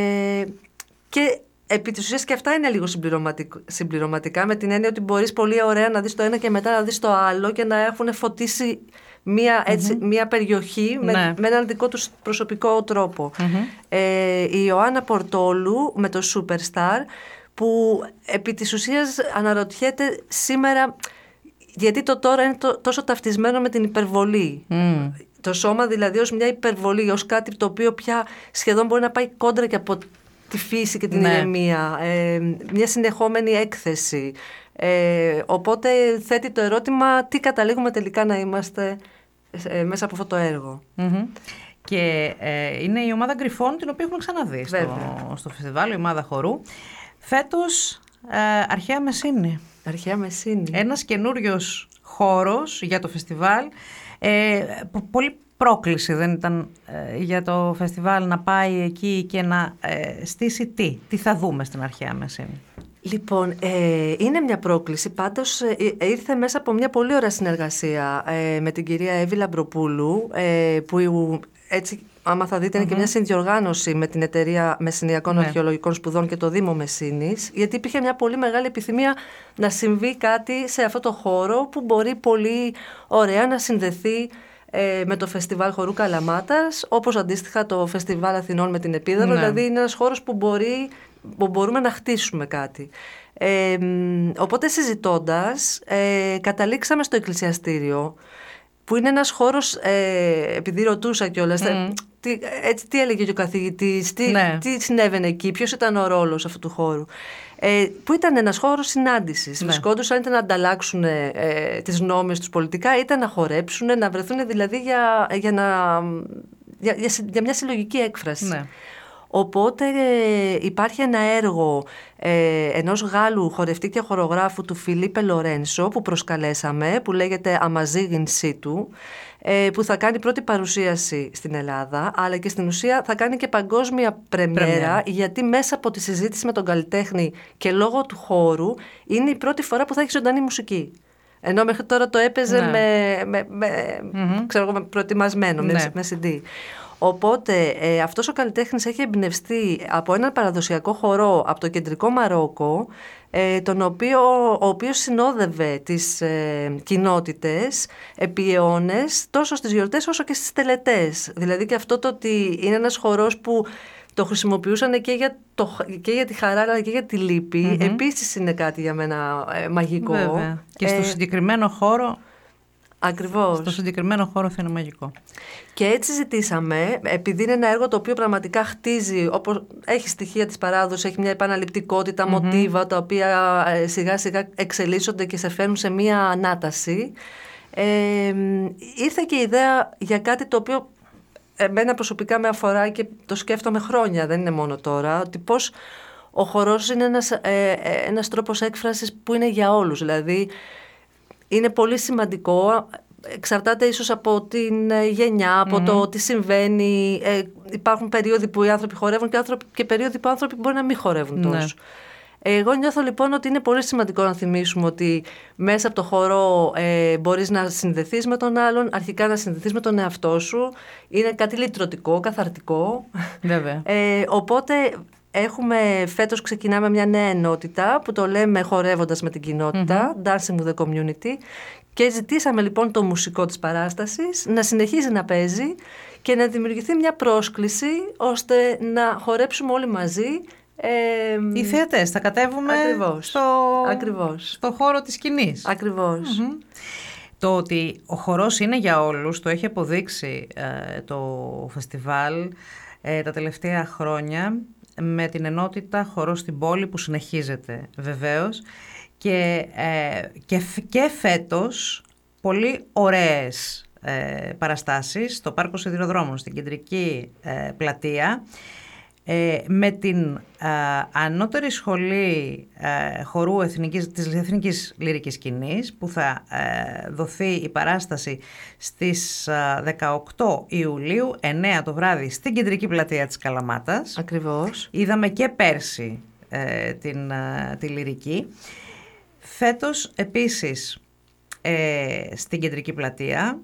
και επί της ουσίας και αυτά είναι λίγο συμπληρωματικά, με την έννοια ότι μπορείς πολύ ωραία να δεις το ένα και μετά να δεις το άλλο και να έχουν φωτίσει μία, έτσι, mm-hmm. μία περιοχή με, ναι. με έναν δικό τους προσωπικό τρόπο. Mm-hmm. Ε, η Ιωάννα Πορτόλου με το Superstar, που επί της ουσίας αναρωτιέται σήμερα γιατί το τώρα είναι το, τόσο ταυτισμένο με την υπερβολή. Mm. Το σώμα δηλαδή ως μια υπερβολή, ως κάτι το οποίο πια σχεδόν μπορεί να πάει κόντρα και από τη φύση και την ναι. ηρεμία, ε, μια συνεχόμενη έκθεση. Ε, οπότε θέτει το ερώτημα τι καταλήγουμε τελικά να είμαστε ε, μέσα από αυτό το έργο. Mm-hmm. Και ε, είναι η ομάδα Γκριφών, την οποία έχουμε ξαναδεί στο, στο φεστιβάλ, η ομάδα χορού. Φέτος ε, Αρχαία Μεσίνη. Αρχαία Μεσίνη. Ένας καινούριος χώρος για το φεστιβάλ. Ε, πολύ πρόκληση δεν ήταν ε, για το φεστιβάλ να πάει εκεί και να ε, στήσει τι. Τι θα δούμε στην Αρχαία Μεσίνη. Λοιπόν, ε, είναι μια πρόκληση, πάντως ε, ήρθε μέσα από μια πολύ ωραία συνεργασία ε, με την κυρία Εύη Λαμπροπούλου, ε, που έτσι, άμα θα δείτε, είναι mm-hmm. και μια συνδιοργάνωση με την Εταιρεία Μεσσηνιακών ναι. Αρχαιολογικών Σπουδών και το Δήμο Μεσσήνης, γιατί υπήρχε μια πολύ μεγάλη επιθυμία να συμβεί κάτι σε αυτό το χώρο που μπορεί πολύ ωραία να συνδεθεί ε, με το Φεστιβάλ Χορού Καλαμάτας, όπως αντίστοιχα το Φεστιβάλ Αθηνών με την Επίδαυρο, ναι. δηλαδή είναι ένας χώρος που μπορεί... που μπορούμε να χτίσουμε κάτι. Ε, οπότε συζητώντας, ε, καταλήξαμε στο εκκλησιαστήριο, που είναι ένας χώρος, ε, επειδή ρωτούσα κιόλας, mm. τι, έτσι, τι έλεγε και ο καθηγητής, τι, ναι. τι συνέβαινε εκεί, ποιος ήταν ο ρόλος αυτού του χώρου. Ε, που ήταν ένας χώρος συνάντησης. Ναι. Βρισκόντουσαν είτε να ανταλλάξουν ε, τις γνώμες τους πολιτικά, είτε να χορέψουν, να βρεθούν δηλαδή για, για, να, για, για, για μια συλλογική έκφραση. Ναι. Οπότε ε, υπάρχει ένα έργο ε, ενός Γάλλου χορευτή και χορογράφου του Φιλίπε Λορένσο που προσκαλέσαμε, που λέγεται Αμαζίγιν Σίτου, ε, που θα κάνει πρώτη παρουσίαση στην Ελλάδα, αλλά και στην ουσία θα κάνει και παγκόσμια πρεμιέρα, πρεμιέρα. Γιατί μέσα από τη συζήτηση με τον καλλιτέχνη και λόγω του χώρου είναι η πρώτη φορά που θα έχει ζωντανή μουσική. Ενώ μέχρι τώρα το έπαιζε ναι. με, με, με, mm-hmm. ξέρω, με προετοιμασμένο, ναι. με, με σι ντι. Οπότε ε, αυτός ο καλλιτέχνης έχει εμπνευστεί από έναν παραδοσιακό χορό από το κεντρικό Μαρόκο, ε, τον οποίο, ο οποίος συνόδευε τις ε, κοινότητες επί αιώνες, τόσο στις γιορτές όσο και στις τελετές. Δηλαδή και αυτό το ότι είναι ένας χορός που το χρησιμοποιούσαν και για, το, και για τη χαρά αλλά και για τη λύπη, mm-hmm. επίσης είναι κάτι για μένα ε, μαγικό. Βέβαια. Και στο ε, συγκεκριμένο χώρο... Ακριβώς. Στο συγκεκριμένο χώρο θα είναι μαγικό. Και έτσι ζητήσαμε, επειδή είναι ένα έργο το οποίο πραγματικά χτίζει, όπως έχει στοιχεία της παράδοσης, έχει μια επαναληπτικότητα, mm-hmm. μοτίβα, τα οποία ε, σιγά σιγά εξελίσσονται και σε φέρνουν σε μια ανάταση. Ε, ήρθε και η ιδέα για κάτι το οποίο εμένα προσωπικά με αφορά και το σκέφτομαι χρόνια, δεν είναι μόνο τώρα, ότι πώς ο χορός είναι ένας, ε, ένας τρόπος έκφρασης που είναι για όλους. Δηλαδή, είναι πολύ σημαντικό, εξαρτάται ίσως από την γενιά, από mm-hmm. το τι συμβαίνει. Ε, υπάρχουν περίοδοι που οι άνθρωποι χορεύουν και, άνθρωποι, και περίοδοι που οι άνθρωποι μπορεί να μην χορεύουν τόσο. Ναι. Εγώ νιώθω λοιπόν ότι είναι πολύ σημαντικό να θυμίσουμε ότι μέσα από το χορό ε, μπορείς να συνδεθείς με τον άλλον, αρχικά να συνδεθείς με τον εαυτό σου. Είναι κάτι λυτρωτικό, καθαρτικό. Βέβαια. Ε, οπότε... Έχουμε, φέτος ξεκινάμε μια νέα ενότητα που το λέμε χορεύοντας με την κοινότητα, mm-hmm. Dancing with the Community, και ζητήσαμε λοιπόν το μουσικό της παράστασης να συνεχίζει να παίζει και να δημιουργηθεί μια πρόσκληση ώστε να χορέψουμε όλοι μαζί. Ε, Οι θεατές θα κατέβουμε ακριβώς, στο, ακριβώς. στο χώρο της σκηνής. Ακριβώς. Mm-hmm. Το ότι ο χορός είναι για όλους το έχει αποδείξει ε, το φεστιβάλ ε, τα τελευταία χρόνια, με την ενότητα χορός στην πόλη που συνεχίζεται βεβαίως και, ε, και, και φέτος πολύ ωραίες ε, παραστάσεις στο Πάρκο Σιδηροδρόμων, στην κεντρική ε, πλατεία, ε, με την ε, ανώτερη σχολή ε, χορού εθνικής, της Εθνικής Λυρικής Σκηνής, που θα ε, δοθεί η παράσταση στις ε, δεκαοκτώ Ιουλίου, εννέα το βράδυ, στην κεντρική πλατεία της Καλαμάτας. Ακριβώς. Είδαμε και πέρσι ε, την, ε, τη Λυρική. Φέτος επίσης ε, στην κεντρική πλατεία,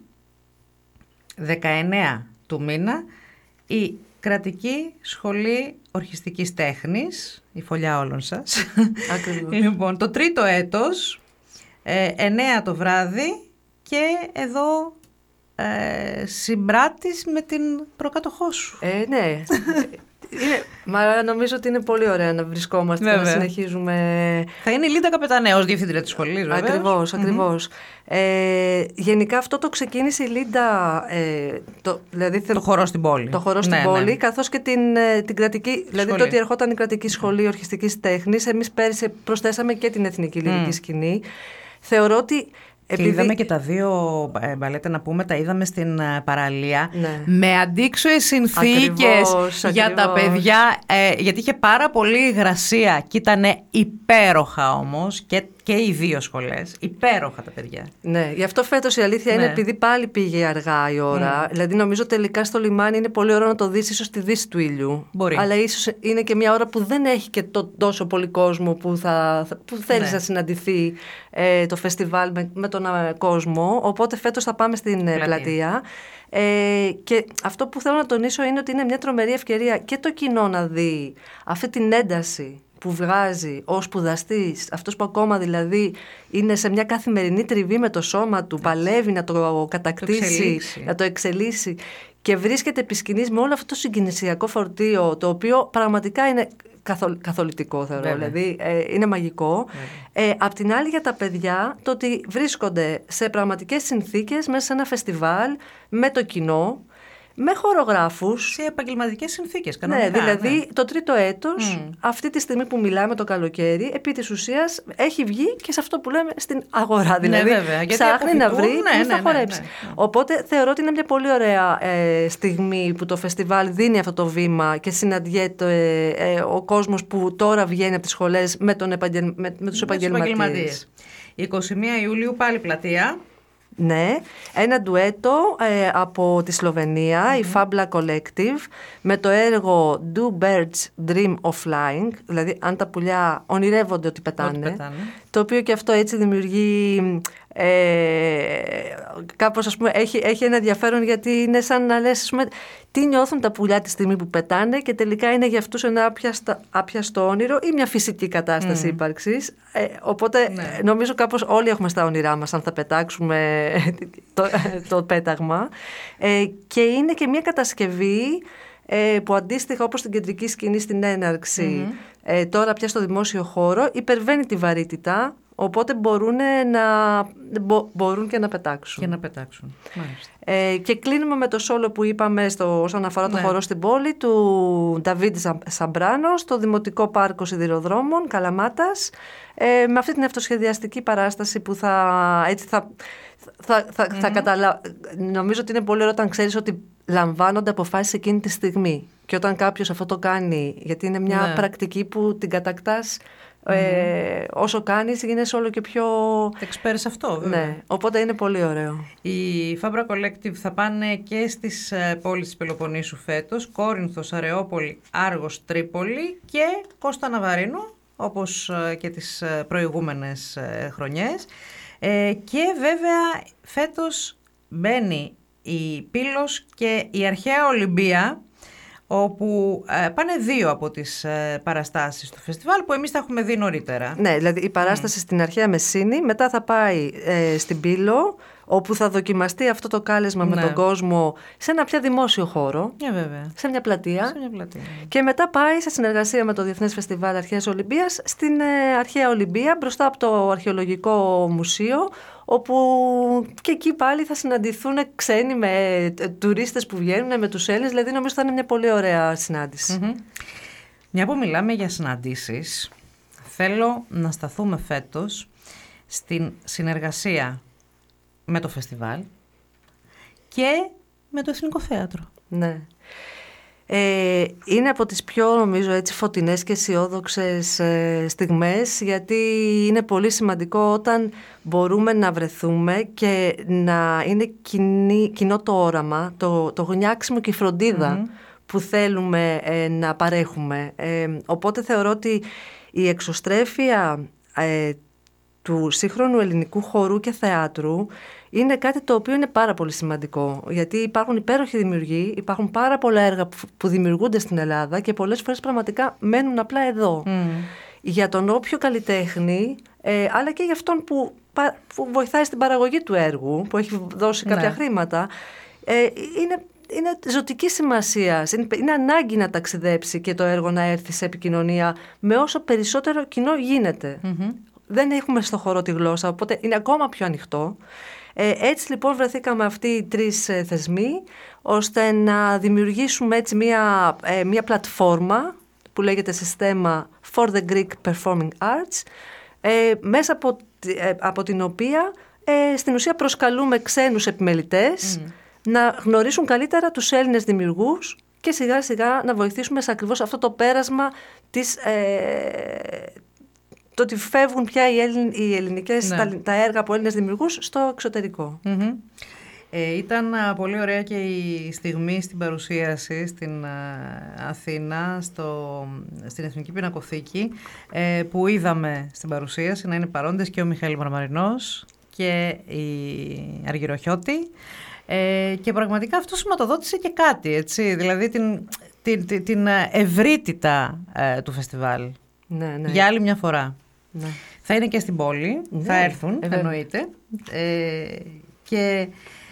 δεκαεννέα του μήνα, η Κρατική Σχολή Ορχιστικής Τέχνης, η φωλιά όλων σας. Ακριβώς. Λοιπόν, το τρίτο έτος, ε, εννέα το βράδυ, και εδώ ε, συμπράτης με την προκατοχό σου. Ε, ναι. Είναι, μα νομίζω ότι είναι πολύ ωραία να βρισκόμαστε και να συνεχίζουμε. Θα είναι η Λίντα Καπετανέως, διευθύντρια της σχολής, βέβαια. Ακριβώς, ακριβώς. Mm-hmm. Ε, γενικά αυτό το ξεκίνησε η Λίντα, ε, το, δηλαδή, το χορό στην πόλη. Το χορό στην ναι, πόλη, ναι. καθώς και την, την κρατική, σχολή. Δηλαδή το ότι ερχόταν η Κρατική Σχολή Ορχιστικής Τέχνης, εμείς πέρυσι προσθέσαμε και την Εθνική Λυρική mm. Σκηνή. Θεωρώ ότι... Και επειδή... είδαμε και τα δύο ε, μπαλέτα, να πούμε, τα είδαμε στην ε, παραλία, ναι. με αντίξωες συνθήκες ακριβώς, για ακριβώς. τα παιδιά, ε, γιατί είχε πάρα πολύ υγρασία και ήταν υπέροχα όμως και, και οι δύο σχολές, υπέροχα τα παιδιά. Ναι, γι' αυτό φέτος η αλήθεια ναι. είναι επειδή πάλι πήγε αργά η ώρα, mm. δηλαδή νομίζω τελικά στο λιμάνι είναι πολύ ωραίο να το δεις ίσως στη δύση του ήλιου. Μπορεί. Αλλά ίσως είναι και μια ώρα που δεν έχει και το, τόσο πολύ κόσμο που, θα, που θέλεις ναι. να συναντηθεί ε, το φεστιβάλ με, με τον κόσμο, οπότε φέτος θα πάμε στην πλατεία, πλατεία. Ε, και αυτό που θέλω να τονίσω είναι ότι είναι μια τρομερή ευκαιρία και το κοινό να δει αυτή την ένταση που βγάζει ο σπουδαστής, αυτός που ακόμα δηλαδή είναι σε μια καθημερινή τριβή με το σώμα του, παλεύει να το κατακτήσει, το να το εξελίσσει και βρίσκεται επί σκηνής με όλο αυτό το συγκινησιακό φορτίο, το οποίο πραγματικά είναι καθολ, καθολητικό θεωρώ, Βέβαια. δηλαδή ε, είναι μαγικό. Ε, απ' την άλλη για τα παιδιά, το ότι βρίσκονται σε πραγματικές συνθήκες μέσα σε ένα φεστιβάλ με το κοινό, με χορογράφους. Σε επαγγελματικές συνθήκες, κανονικά. Ναι, δηλαδή ναι. το τρίτο έτος, Mm. αυτή τη στιγμή που μιλάμε το καλοκαίρι, επί της ουσίας έχει βγει και σε αυτό που λέμε στην αγορά. Δηλαδή ναι, βέβαια, ψάχνει να βρει ναι, τι ναι, θα ναι, χορέψει. Ναι, ναι, ναι. Οπότε θεωρώ ότι είναι μια πολύ ωραία ε, στιγμή που το φεστιβάλ δίνει αυτό το βήμα και συναντιέται ε, ε, ο κόσμος που τώρα βγαίνει από τις σχολές με, τον επαγγελ... με, με τους επαγγελματίες. εικοστή πρώτη Ιουλίου πάλι πλατεία. Ναι, ένα ντουέτο ε, από τη Σλοβενία, mm-hmm. η Fabla Collective, με το έργο Do Birds Dream of Flying, δηλαδή αν τα πουλιά ονειρεύονται ότι πετάνε, ότι πετάνε. Το οποίο και αυτό έτσι δημιουργεί, ε, κάπως ας πούμε, έχει, έχει ένα ενδιαφέρον γιατί είναι σαν να λες, ας πούμε, τι νιώθουν τα πουλιά τη στιγμή που πετάνε και τελικά είναι για αυτούς ένα άπιαστο, άπιαστο όνειρο ή μια φυσική κατάσταση mm. ύπαρξης. Ε, οπότε ναι. νομίζω κάπως όλοι έχουμε στα όνειρά μας αν θα πετάξουμε το, το πέταγμα. Ε, και είναι και μια κατασκευή ε, που αντίστοιχα όπως την κεντρική σκηνή στην έναρξη mm-hmm. ε, τώρα πια στο δημόσιο χώρο υπερβαίνει τη βαρύτητα. Οπότε μπορούν, να, μπο, μπορούν και να πετάξουν. Και να πετάξουν. Ε, και κλείνουμε με το σόλο που είπαμε στο, όσον αφορά ναι. το χορό στην πόλη του Νταβίντ Σαμπράνο στο Δημοτικό Πάρκο Σιδηροδρόμων Καλαμάτας ε, με αυτή την αυτοσχεδιαστική παράσταση που θα, έτσι θα, θα, θα, mm-hmm. θα καταλα... νομίζω ότι είναι πολύ ωραίο όταν ξέρεις ότι λαμβάνονται αποφάσεις εκείνη τη στιγμή και όταν κάποιος αυτό το κάνει γιατί είναι μια ναι. πρακτική που την κατακτάς Mm-hmm. Ε, όσο κάνεις γίνεσαι όλο και πιο expert σε αυτό βέβαια. Ναι, οπότε είναι πολύ ωραίο. Η Fabla Collective θα πάνε και στις ε, πόλεις της Πελοποννήσου φέτος, Κόρινθος, Αρεόπολη, Άργος, Τρίπολη και Κώστα Ναβαρίνο όπως ε, και τις ε, προηγούμενες ε, χρονιές ε, και βέβαια φέτος μπαίνει η Πύλος και η Αρχαία Ολυμπία όπου ε, πάνε δύο από τις ε, παραστάσεις του φεστιβάλ που εμείς τα έχουμε δει νωρίτερα. Ναι, δηλαδή η παράσταση mm. στην Αρχαία Μεσσήνη, μετά θα πάει ε, στην Πύλο, όπου θα δοκιμαστεί αυτό το κάλεσμα ναι. με τον κόσμο σε ένα πια δημόσιο χώρο, yeah, βέβαια. σε μια πλατεία. Σε μια πλατεία. Και μετά πάει σε συνεργασία με το Διεθνές Φεστιβάλ Αρχαίας Ολυμπίας στην ε, Αρχαία Ολυμπία, μπροστά από το Αρχαιολογικό Μουσείο, όπου και εκεί πάλι θα συναντηθούν ξένοι με ε, τουρίστες που βγαίνουν, με τους Έλληνες, δηλαδή νομίζω θα είναι μια πολύ ωραία συνάντηση. Mm-hmm. Μια που μιλάμε για συναντήσεις, θέλω να σταθούμε φέτος στην συνεργασία με το φεστιβάλ και με το Εθνικό Θέατρο. Ναι. Ε, είναι από τις πιο νομίζω έτσι φωτεινές και αισιόδοξες ε, στιγμές γιατί είναι πολύ σημαντικό όταν μπορούμε να βρεθούμε και να είναι κοινή, κοινό το όραμα, το, το γνιάξιμο και η φροντίδα mm-hmm. που θέλουμε ε, να παρέχουμε. Ε, οπότε θεωρώ ότι η εξωστρέφεια ε, του σύγχρονου ελληνικού χορού και θεάτρου είναι κάτι το οποίο είναι πάρα πολύ σημαντικό, γιατί υπάρχουν υπέροχοι δημιουργοί, υπάρχουν πάρα πολλά έργα που δημιουργούνται στην Ελλάδα και πολλές φορές πραγματικά μένουν απλά εδώ. Mm. Για τον όποιο καλλιτέχνη, ε, αλλά και για αυτόν που, που βοηθάει στην παραγωγή του έργου, που έχει δώσει κάποια ναι. χρήματα, ε, είναι, είναι ζωτική σημασία. Είναι, είναι ανάγκη να ταξιδέψει και το έργο να έρθει σε επικοινωνία με όσο περισσότερο κοινό γίνεται. Mm-hmm. Δεν έχουμε στο χώρο τη γλώσσα, οπότε είναι ακόμα πιο ανοιχτό. Ε, έτσι λοιπόν βρεθήκαμε αυτοί οι τρεις ε, θεσμοί ώστε να δημιουργήσουμε έτσι μία, ε, μία πλατφόρμα που λέγεται Συστέμα for the Greek Performing Arts ε, μέσα από, ε, από την οποία ε, στην ουσία προσκαλούμε ξένους επιμελητές mm. να γνωρίσουν καλύτερα τους Έλληνες δημιουργούς και σιγά σιγά να βοηθήσουμε σε ακριβώς αυτό το πέρασμα της... Ε, το ότι φεύγουν πια οι, Έλλην, οι ελληνικές, ναι. τα, τα έργα από Έλληνες δημιουργούς στο εξωτερικό. Mm-hmm. Ε, ήταν α, πολύ ωραία και η στιγμή στην παρουσίαση στην α, Αθήνα, στο, στην Εθνική Πινακοθήκη, ε, που είδαμε στην παρουσίαση να είναι παρόντες και ο Μιχαήλ Μαρμαρινός και η Αργυροχιώτη. Ε, και πραγματικά αυτό σηματοδότησε και κάτι, έτσι, δηλαδή την, την, την, την ευρύτητα ε, του φεστιβάλ. Ναι, ναι. Για άλλη μια φορά. Ναι. Θα είναι και στην πόλη, ναι, θα έρθουν, ε, εννοείται. Ε, και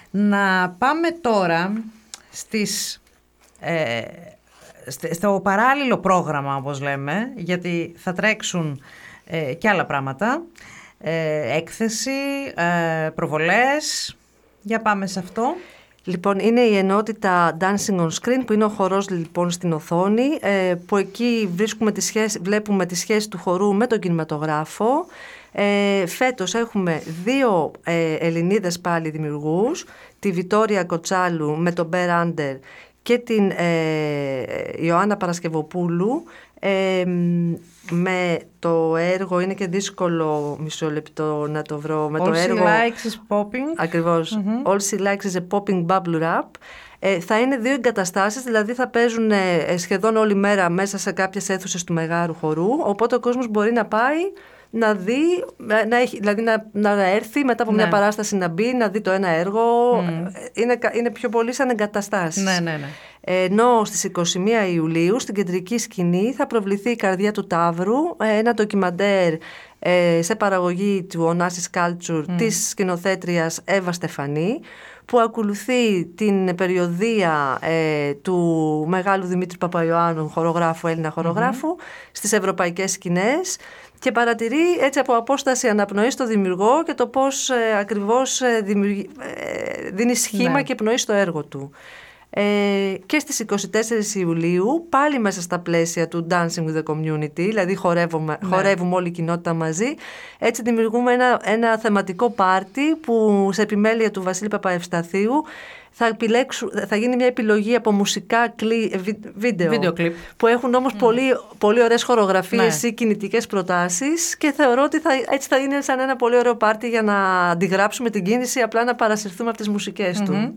να πάμε τώρα στις, ε, στο παράλληλο πρόγραμμα, όπως λέμε, γιατί θα τρέξουν ε, και άλλα πράγματα. Ε, έκθεση, ε, προβολές. Για πάμε σε αυτό. Λοιπόν, είναι η ενότητα Dancing on Screen, που είναι ο χορός λοιπόν στην οθόνη, ε, που εκεί βρίσκουμε τη σχέση, βλέπουμε τη σχέση του χορού με τον κινηματογράφο. Ε, φέτος έχουμε δύο ε, Ελληνίδες πάλι δημιουργούς, τη Βιτόρια Κοτσάλου με τον Μπέρ Άντερ και την ε, Ιωάννα Παρασκευοπούλου, ε, με το έργο, είναι και δύσκολο, μισό λεπτό να το βρω, με All το έργο... She Likes Is Popping. Ακριβώς, mm-hmm. All She Likes Is a Popping Bubble Wrap. Ε, θα είναι δύο εγκαταστάσεις, δηλαδή θα παίζουν ε, σχεδόν όλη μέρα μέσα σε κάποιες αίθουσες του Μεγάρου Χορού, οπότε ο κόσμος μπορεί να πάει να δει, να έχει, δηλαδή να, να έρθει μετά από ναι. μια παράσταση να μπει, να δει το ένα έργο. Mm. Είναι, είναι πιο πολύ σαν εγκαταστάσεις. Ναι, ναι, ναι. Ενώ στις είκοσι μία Ιουλίου στην κεντρική σκηνή θα προβληθεί η Καρδιά του Ταύρου, ένα ντοκιμαντέρ ε, σε παραγωγή του Onassis Culture mm. της σκηνοθέτριας Εύα Στεφανή, που ακολουθεί την περιοδεία ε, του μεγάλου Δημήτρη Παπαϊωάννου, χορογράφου, Έλληνα χορογράφου, mm-hmm. στις ευρωπαϊκές σκηνές, και παρατηρεί έτσι από απόσταση αναπνοή στο δημιουργό και το πώς ε, ακριβώς ε, δημιουργεί, ε, δίνει σχήμα ναι. και πνοή στο έργο του. Ε, και στις είκοσι τέσσερις Ιουλίου, πάλι μέσα στα πλαίσια του Dancing with the Community, δηλαδή χορεύουμε, ναι. χορεύουμε όλη η κοινότητα μαζί, έτσι δημιουργούμε ένα, ένα θεματικό πάρτι που σε επιμέλεια του Βασίλη Παπαευσταθίου θα, θα γίνει μια επιλογή από μουσικά κλι, βι, βίντεο, βίντεο κλιπ, που έχουν όμως mm. πολύ, πολύ ωραίες χορογραφίες ναι. ή κινητικές προτάσεις, και θεωρώ ότι θα, έτσι θα είναι σαν ένα πολύ ωραίο πάρτι για να αντιγράψουμε την κίνηση, απλά να παρασυρθούμε από τις μουσικές mm-hmm. του.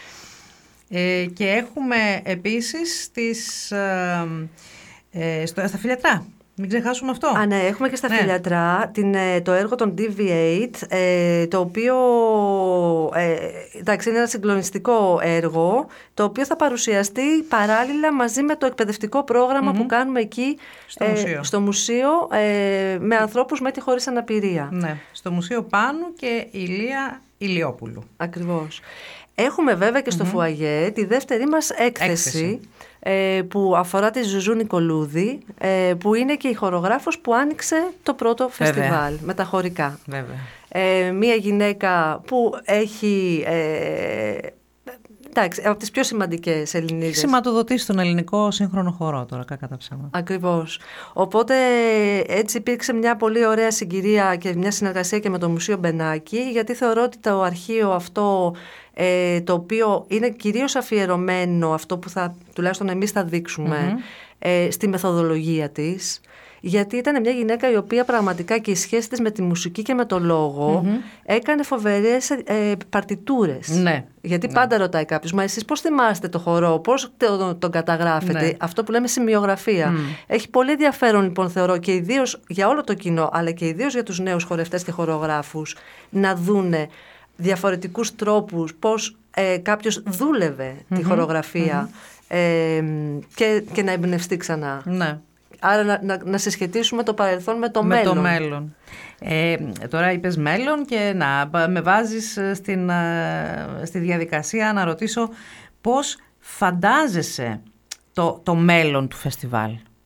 Ε, και έχουμε επίσης τις, ε, ε, στο, στα Φιλιατρά. Μην ξεχάσουμε αυτό. Α, ναι, έχουμε και στα ναι. Φιλιατρά την, το έργο των ντι βι έιτ, ε, το οποίο ε, εντάξει, είναι ένα συγκλονιστικό έργο, το οποίο θα παρουσιαστεί παράλληλα μαζί με το εκπαιδευτικό πρόγραμμα mm-hmm. που κάνουμε εκεί στο ε, μουσείο, στο μουσείο ε, με ανθρώπους με τη χωρίς αναπηρία. Ναι, στο Μουσείο Πάνου και Ηλία Ηλιόπουλου. Ακριβώς. Έχουμε βέβαια και στο mm-hmm. φουαγέ τη δεύτερη μας έκθεση, έκθεση. Ε, που αφορά τη Ζουζού Νικολούδη, ε, που είναι και η χορογράφος που άνοιξε το πρώτο βέβαια. φεστιβάλ με τα χωρικά. Βέβαια. Ε, μία γυναίκα που έχει... Ε, εντάξει, από τις πιο σημαντικές Ελληνίδες. Σηματοδοτήσει στον ελληνικό σύγχρονο χορό τώρα, κατά ψέματα. Ακριβώς. Οπότε έτσι υπήρξε μια πολύ ωραία συγκυρία και μια συνεργασία και με το Μουσείο Μπενάκη, γιατί θεωρώ ότι το αρχείο αυτό, ε, το οποίο είναι κυρίως αφιερωμένο, αυτό που θα, τουλάχιστον εμείς θα δείξουμε, mm-hmm. ε, στη μεθοδολογία της, γιατί ήταν μια γυναίκα η οποία πραγματικά και η σχέση της με τη μουσική και με το λόγο mm-hmm. έκανε φοβερές ε, παρτιτούρες. Ναι. Γιατί ναι. πάντα ρωτάει κάποιος, μα εσείς πώς θυμάστε το χορό, πώς τον, τον καταγράφετε, ναι. αυτό που λέμε σημειογραφία. Mm. Έχει πολύ ενδιαφέρον λοιπόν θεωρώ, και ιδίως για όλο το κοινό, αλλά και ιδίως για τους νέους χορευτές και χορογράφους, να δούνε διαφορετικούς τρόπους πώς ε, κάποιος δούλευε mm-hmm. τη χορογραφία mm-hmm. ε, και, και να εμπνευστεί ξανά. Ναι. Άρα να, να, να συσχετίσουμε το παρελθόν με το με μέλλον. Το μέλλον. Ε, τώρα είπες μέλλον και να με βάζεις στην, στη διαδικασία να ρωτήσω πώς φαντάζεσαι το, το μέλλον του φεστιβάλ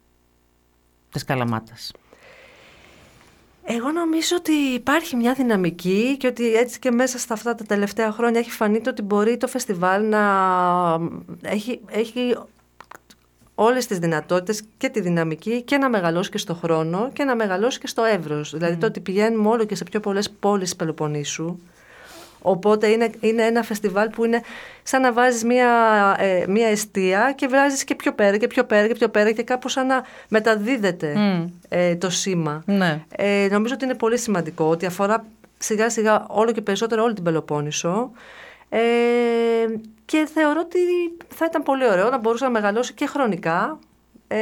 της Καλαμάτας. Εγώ νομίζω ότι υπάρχει μια δυναμική και ότι έτσι και μέσα στα αυτά τα τελευταία χρόνια έχει φανεί το ότι μπορεί το φεστιβάλ να έχει... έχει όλες τις δυνατότητες και τη δυναμική και να μεγαλώσει και στο χρόνο και να μεγαλώσει και στο εύρος. Mm. Δηλαδή το ότι πηγαίνουμε όλο και σε πιο πολλές πόλεις Πελοποννήσου. Οπότε είναι, είναι ένα φεστιβάλ που είναι σαν να βάζεις μια, ε, μια εστία και βράζεις και πιο πέρα και πιο πέρα και πιο πέρα και κάπως σαν να μεταδίδεται mm. ε, το σήμα. Mm. Ε, νομίζω ότι είναι πολύ σημαντικό ότι αφορά σιγά σιγά όλο και περισσότερο όλη την Πελοπόννησο. Ε, και θεωρώ ότι θα ήταν πολύ ωραίο να μπορούσε να μεγαλώσει και χρονικά. Ε,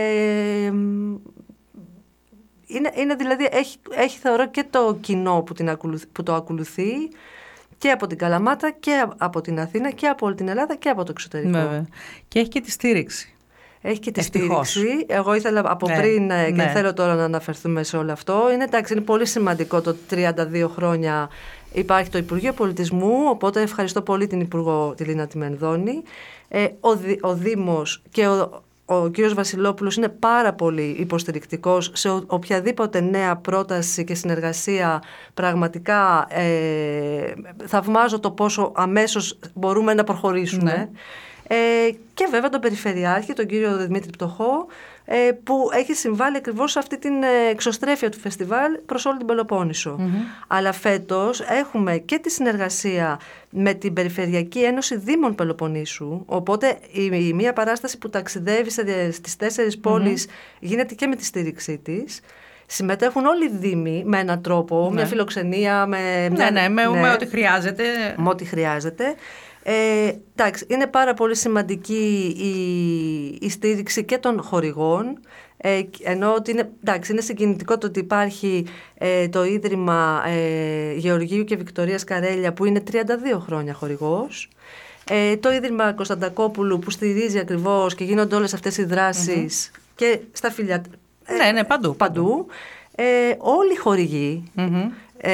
είναι, είναι δηλαδή, έχει, έχει θεωρώ και το κοινό που, την ακολουθεί, που το ακολουθεί και από την Καλαμάτα και από την Αθήνα και από όλη την Ελλάδα και από το εξωτερικό. Βέβαια. Και έχει και τη στήριξη. Έχει και τη Ευτυχώς. στήριξη. Εγώ ήθελα από ναι, πριν και ναι. θέλω τώρα να αναφερθούμε σε όλο αυτό. Είναι, εντάξει, είναι πολύ σημαντικό το τριάντα δύο χρόνια υπάρχει το Υπουργείο Πολιτισμού, οπότε ευχαριστώ πολύ την Υπουργό τη Λίνα Τιμενδώνη, ε, ο, ο Δήμος και ο, ο κύριος Βασιλόπουλος είναι πάρα πολύ υποστηρικτικός σε οποιαδήποτε νέα πρόταση και συνεργασία. Πραγματικά ε, θαυμάζω το πόσο αμέσως μπορούμε να προχωρήσουμε. Ναι. Ε, και βέβαια τον Περιφερειάρχη, τον κύριο Δημήτρη Πτωχό, ε, που έχει συμβάλει ακριβώς σε αυτή την εξωστρέφεια του φεστιβάλ προς όλη την Πελοπόννησο. Mm-hmm. Αλλά φέτος έχουμε και τη συνεργασία με την Περιφερειακή Ένωση Δήμων Πελοποννήσου, οπότε η, η μία παράσταση που ταξιδεύει στις τέσσερις πόλεις mm-hmm. γίνεται και με τη στήριξή της. Συμμετέχουν όλοι οι δήμοι με έναν τρόπο, ναι. μια φιλοξενία, με, ναι, ναι, με, ναι, με ό,τι χρειάζεται. Με ό,τι χρειάζεται. Ε, εντάξει, είναι πάρα πολύ σημαντική η, η στήριξη και των χορηγών, ε, ενώ ότι είναι, εντάξει, είναι συγκινητικό το ότι υπάρχει ε, το Ίδρυμα ε, Γεωργίου και Βικτωρίας Καρέλια, που είναι τριάντα δύο χρόνια χορηγός, ε, το Ίδρυμα Κωνσταντακόπουλου που στηρίζει ακριβώς και γίνονται όλες αυτές οι δράσεις mm-hmm. και στα φιλιά, ε, ναι, ναι, παντού, παντού. Ε, όλοι οι χορηγοί mm-hmm.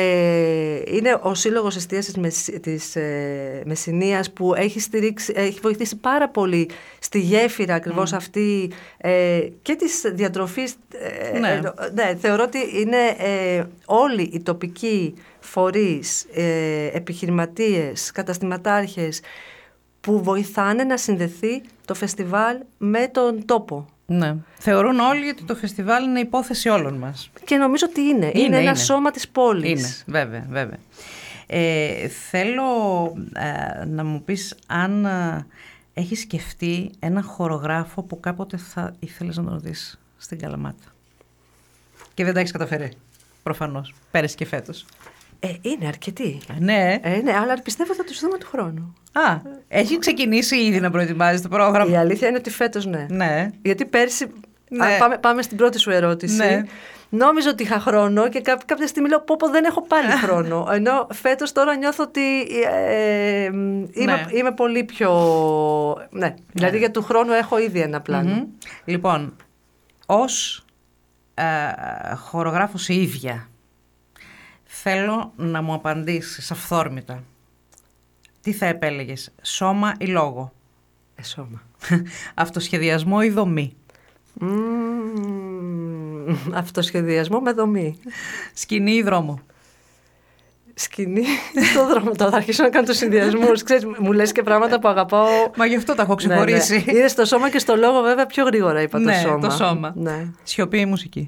Ε, είναι ο Σύλλογος Εστίασης της ε, Μεσσηνίας, που έχει, στηρίξει, έχει βοηθήσει πάρα πολύ στη γέφυρα ακριβώς mm. αυτή ε, και της διατροφής. Ε, ναι. Ε, ναι, θεωρώ ότι είναι ε, όλοι οι τοπικοί φορείς, ε, επιχειρηματίες, καταστηματάρχες που βοηθάνε να συνδεθεί το φεστιβάλ με τον τόπο. Ναι. Θεωρούν όλοι ότι το φεστιβάλ είναι υπόθεση όλων μας. Και νομίζω ότι είναι. Είναι, είναι ένα είναι. σώμα της πόλης. Είναι, βέβαια, βέβαια. Ε, θέλω ε, να μου πεις αν ε, έχεις σκεφτεί ένα χορογράφο που κάποτε θα ήθελες να τον δεις στην Καλαμάτα. Και δεν τα έχεις καταφέρει, προφανώς, πέρυσι και φέτος. Ε, είναι αρκετοί. Ναι. Ε, ναι, αλλά πιστεύω θα τους δούμε του χρόνου. Α, έχει ξεκινήσει ήδη να προετοιμάζει το πρόγραμμα. Η αλήθεια είναι ότι φέτος ναι. Ναι. Γιατί πέρσι, ναι. Α, πάμε, πάμε στην πρώτη σου ερώτηση. Ναι. Νόμιζα ότι είχα χρόνο και κά, κάποια στιγμή λέω πω, πω δεν έχω πάλι χρόνο. Ενώ φέτος τώρα νιώθω ότι ε, είμαι, ναι. είμαι πολύ πιο... Ναι, ναι. Δηλαδή για του χρόνου έχω ήδη ένα πλάνο. Mm-hmm. Λοιπόν, ως ε, χορογράφος η ίδια, θέλω να μου απαντήσεις αυθόρμητα. Τι θα επέλεγες, σώμα ή λόγο? Ε, σώμα. Αυτοσχεδιασμό ή δομή? Mm, αυτοσχεδιασμό με δομή. Σκηνή ή δρόμο? Σκηνή στο δρόμο. Τώρα θα αρχίσω να κάνω τους συνδυασμούς. Ξέρεις, μου λες και πράγματα που αγαπάω. Μα γι' αυτό τα έχω ξεχωρίσει. Ναι, ναι. Είδες το σώμα και στο λόγο βέβαια πιο γρήγορα είπα ναι, το σώμα. Το σώμα. Ναι. Σιωπή ή μουσική?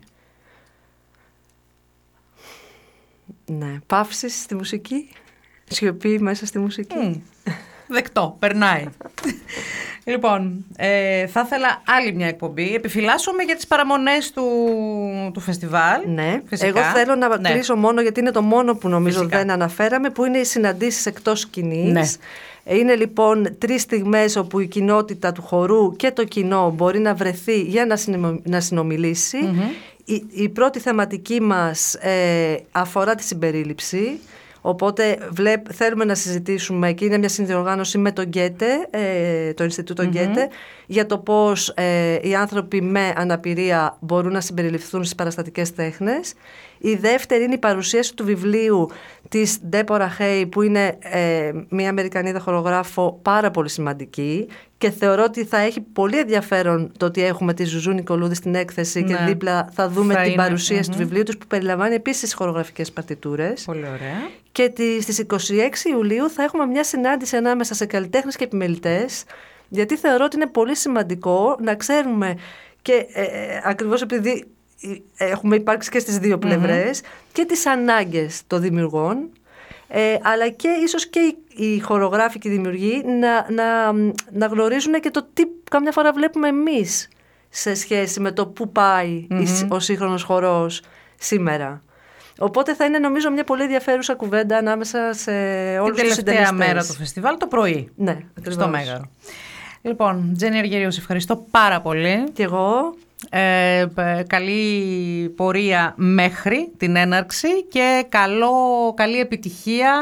Ναι. Παύσεις στη μουσική. Σιωπή μέσα στη μουσική. Mm. Δεκτό, περνάει. Λοιπόν, ε, θα ήθελα άλλη μια εκπομπή. Επιφυλάσσομαι για τις παραμονές του, του φεστιβάλ. Ναι, φυσικά. Εγώ θέλω να ναι. κλείσω μόνο, γιατί είναι το μόνο που νομίζω φυσικά. Δεν αναφέραμε, που είναι οι συναντήσεις εκτός σκηνής. Ναι. Είναι λοιπόν τρεις στιγμές όπου η κοινότητα του χορού και το κοινό μπορεί να βρεθεί για να, συνομ, να συνομιλήσει. Mm-hmm. Η, η πρώτη θεματική μας ε, αφορά τη συμπερίληψη. Οπότε βλέπ, θέλουμε να συζητήσουμε, και είναι μια συνδιοργάνωση με τον Γκέτε, ε, το Ινστιτούτο mm-hmm. Γκέτε, για το πώς ε, οι άνθρωποι με αναπηρία μπορούν να συμπεριληφθούν στις παραστατικές τέχνες. Η δεύτερη είναι η παρουσίαση του βιβλίου της Ντέπορα Χέι, που είναι ε, μια Αμερικανίδα χορογράφο πάρα πολύ σημαντική, και θεωρώ ότι θα έχει πολύ ενδιαφέρον το ότι έχουμε τη Ζουζού Νικολούδη στην έκθεση, ναι. και δίπλα θα δούμε θα την είναι. παρουσίαση mm-hmm. του βιβλίου τους, που περιλαμβάνει επίσης χορογραφικές παρτιτούρες. Πολύ ωραία. Και στις είκοσι έξι Ιουλίου θα έχουμε μια συνάντηση ανάμεσα σε καλλιτέχνες και επιμελητές, γιατί θεωρώ ότι είναι πολύ σημαντικό να ξέρουμε, και ε, ε, ακριβώς επειδή έχουμε υπάρξει και στις δύο πλευρές, mm-hmm. και τις ανάγκες των δημιουργών, ε, αλλά και ίσως και οι, οι χορογράφοι και οι δημιουργοί να, να, να γνωρίζουν και το τι καμιά φορά βλέπουμε εμείς σε σχέση με το που πάει mm-hmm. ο σύγχρονος χορός σήμερα. Οπότε θα είναι, νομίζω, μια πολύ ενδιαφέρουσα κουβέντα ανάμεσα σε όλους τους συντελεστές. Την τελευταία μέρα του φεστιβάλ, το πρωί, ναι, στο Μέγαρο. Λοιπόν, Τζέννη Αργυρίου, σε ευχαριστώ πάρα πολύ. Και εγώ. Ε, καλή πορεία μέχρι την έναρξη και καλό, καλή επιτυχία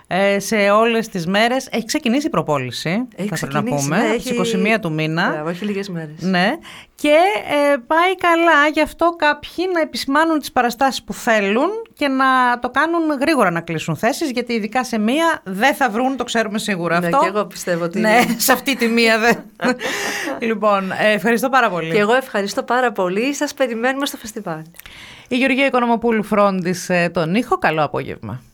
ε, σε όλες τις μέρες. Έχει ξεκινήσει η προπόληση, έχει θα πρέπει να πούμε, ναι, στις έχει... είκοσι μία του μήνα. Μπράβο, έχει λίγες μέρες. Ναι. Και ε, πάει καλά, γι' αυτό κάποιοι να επισημάνουν τις παραστάσεις που θέλουν και να το κάνουν γρήγορα να κλείσουν θέσεις, γιατί ειδικά σε μία δεν θα βρουν, το ξέρουμε σίγουρα ναι, αυτό. Και εγώ πιστεύω ότι... Ναι, σε αυτή τη μία δεν... Λοιπόν, ε, ευχαριστώ πάρα πολύ. Και εγώ ευχαριστώ πάρα πολύ. Σας περιμένουμε στο φεστιβάλ. Η Γεωργία Οικονομοπούλου φρόντισε τον ήχο. Καλό απόγευμα.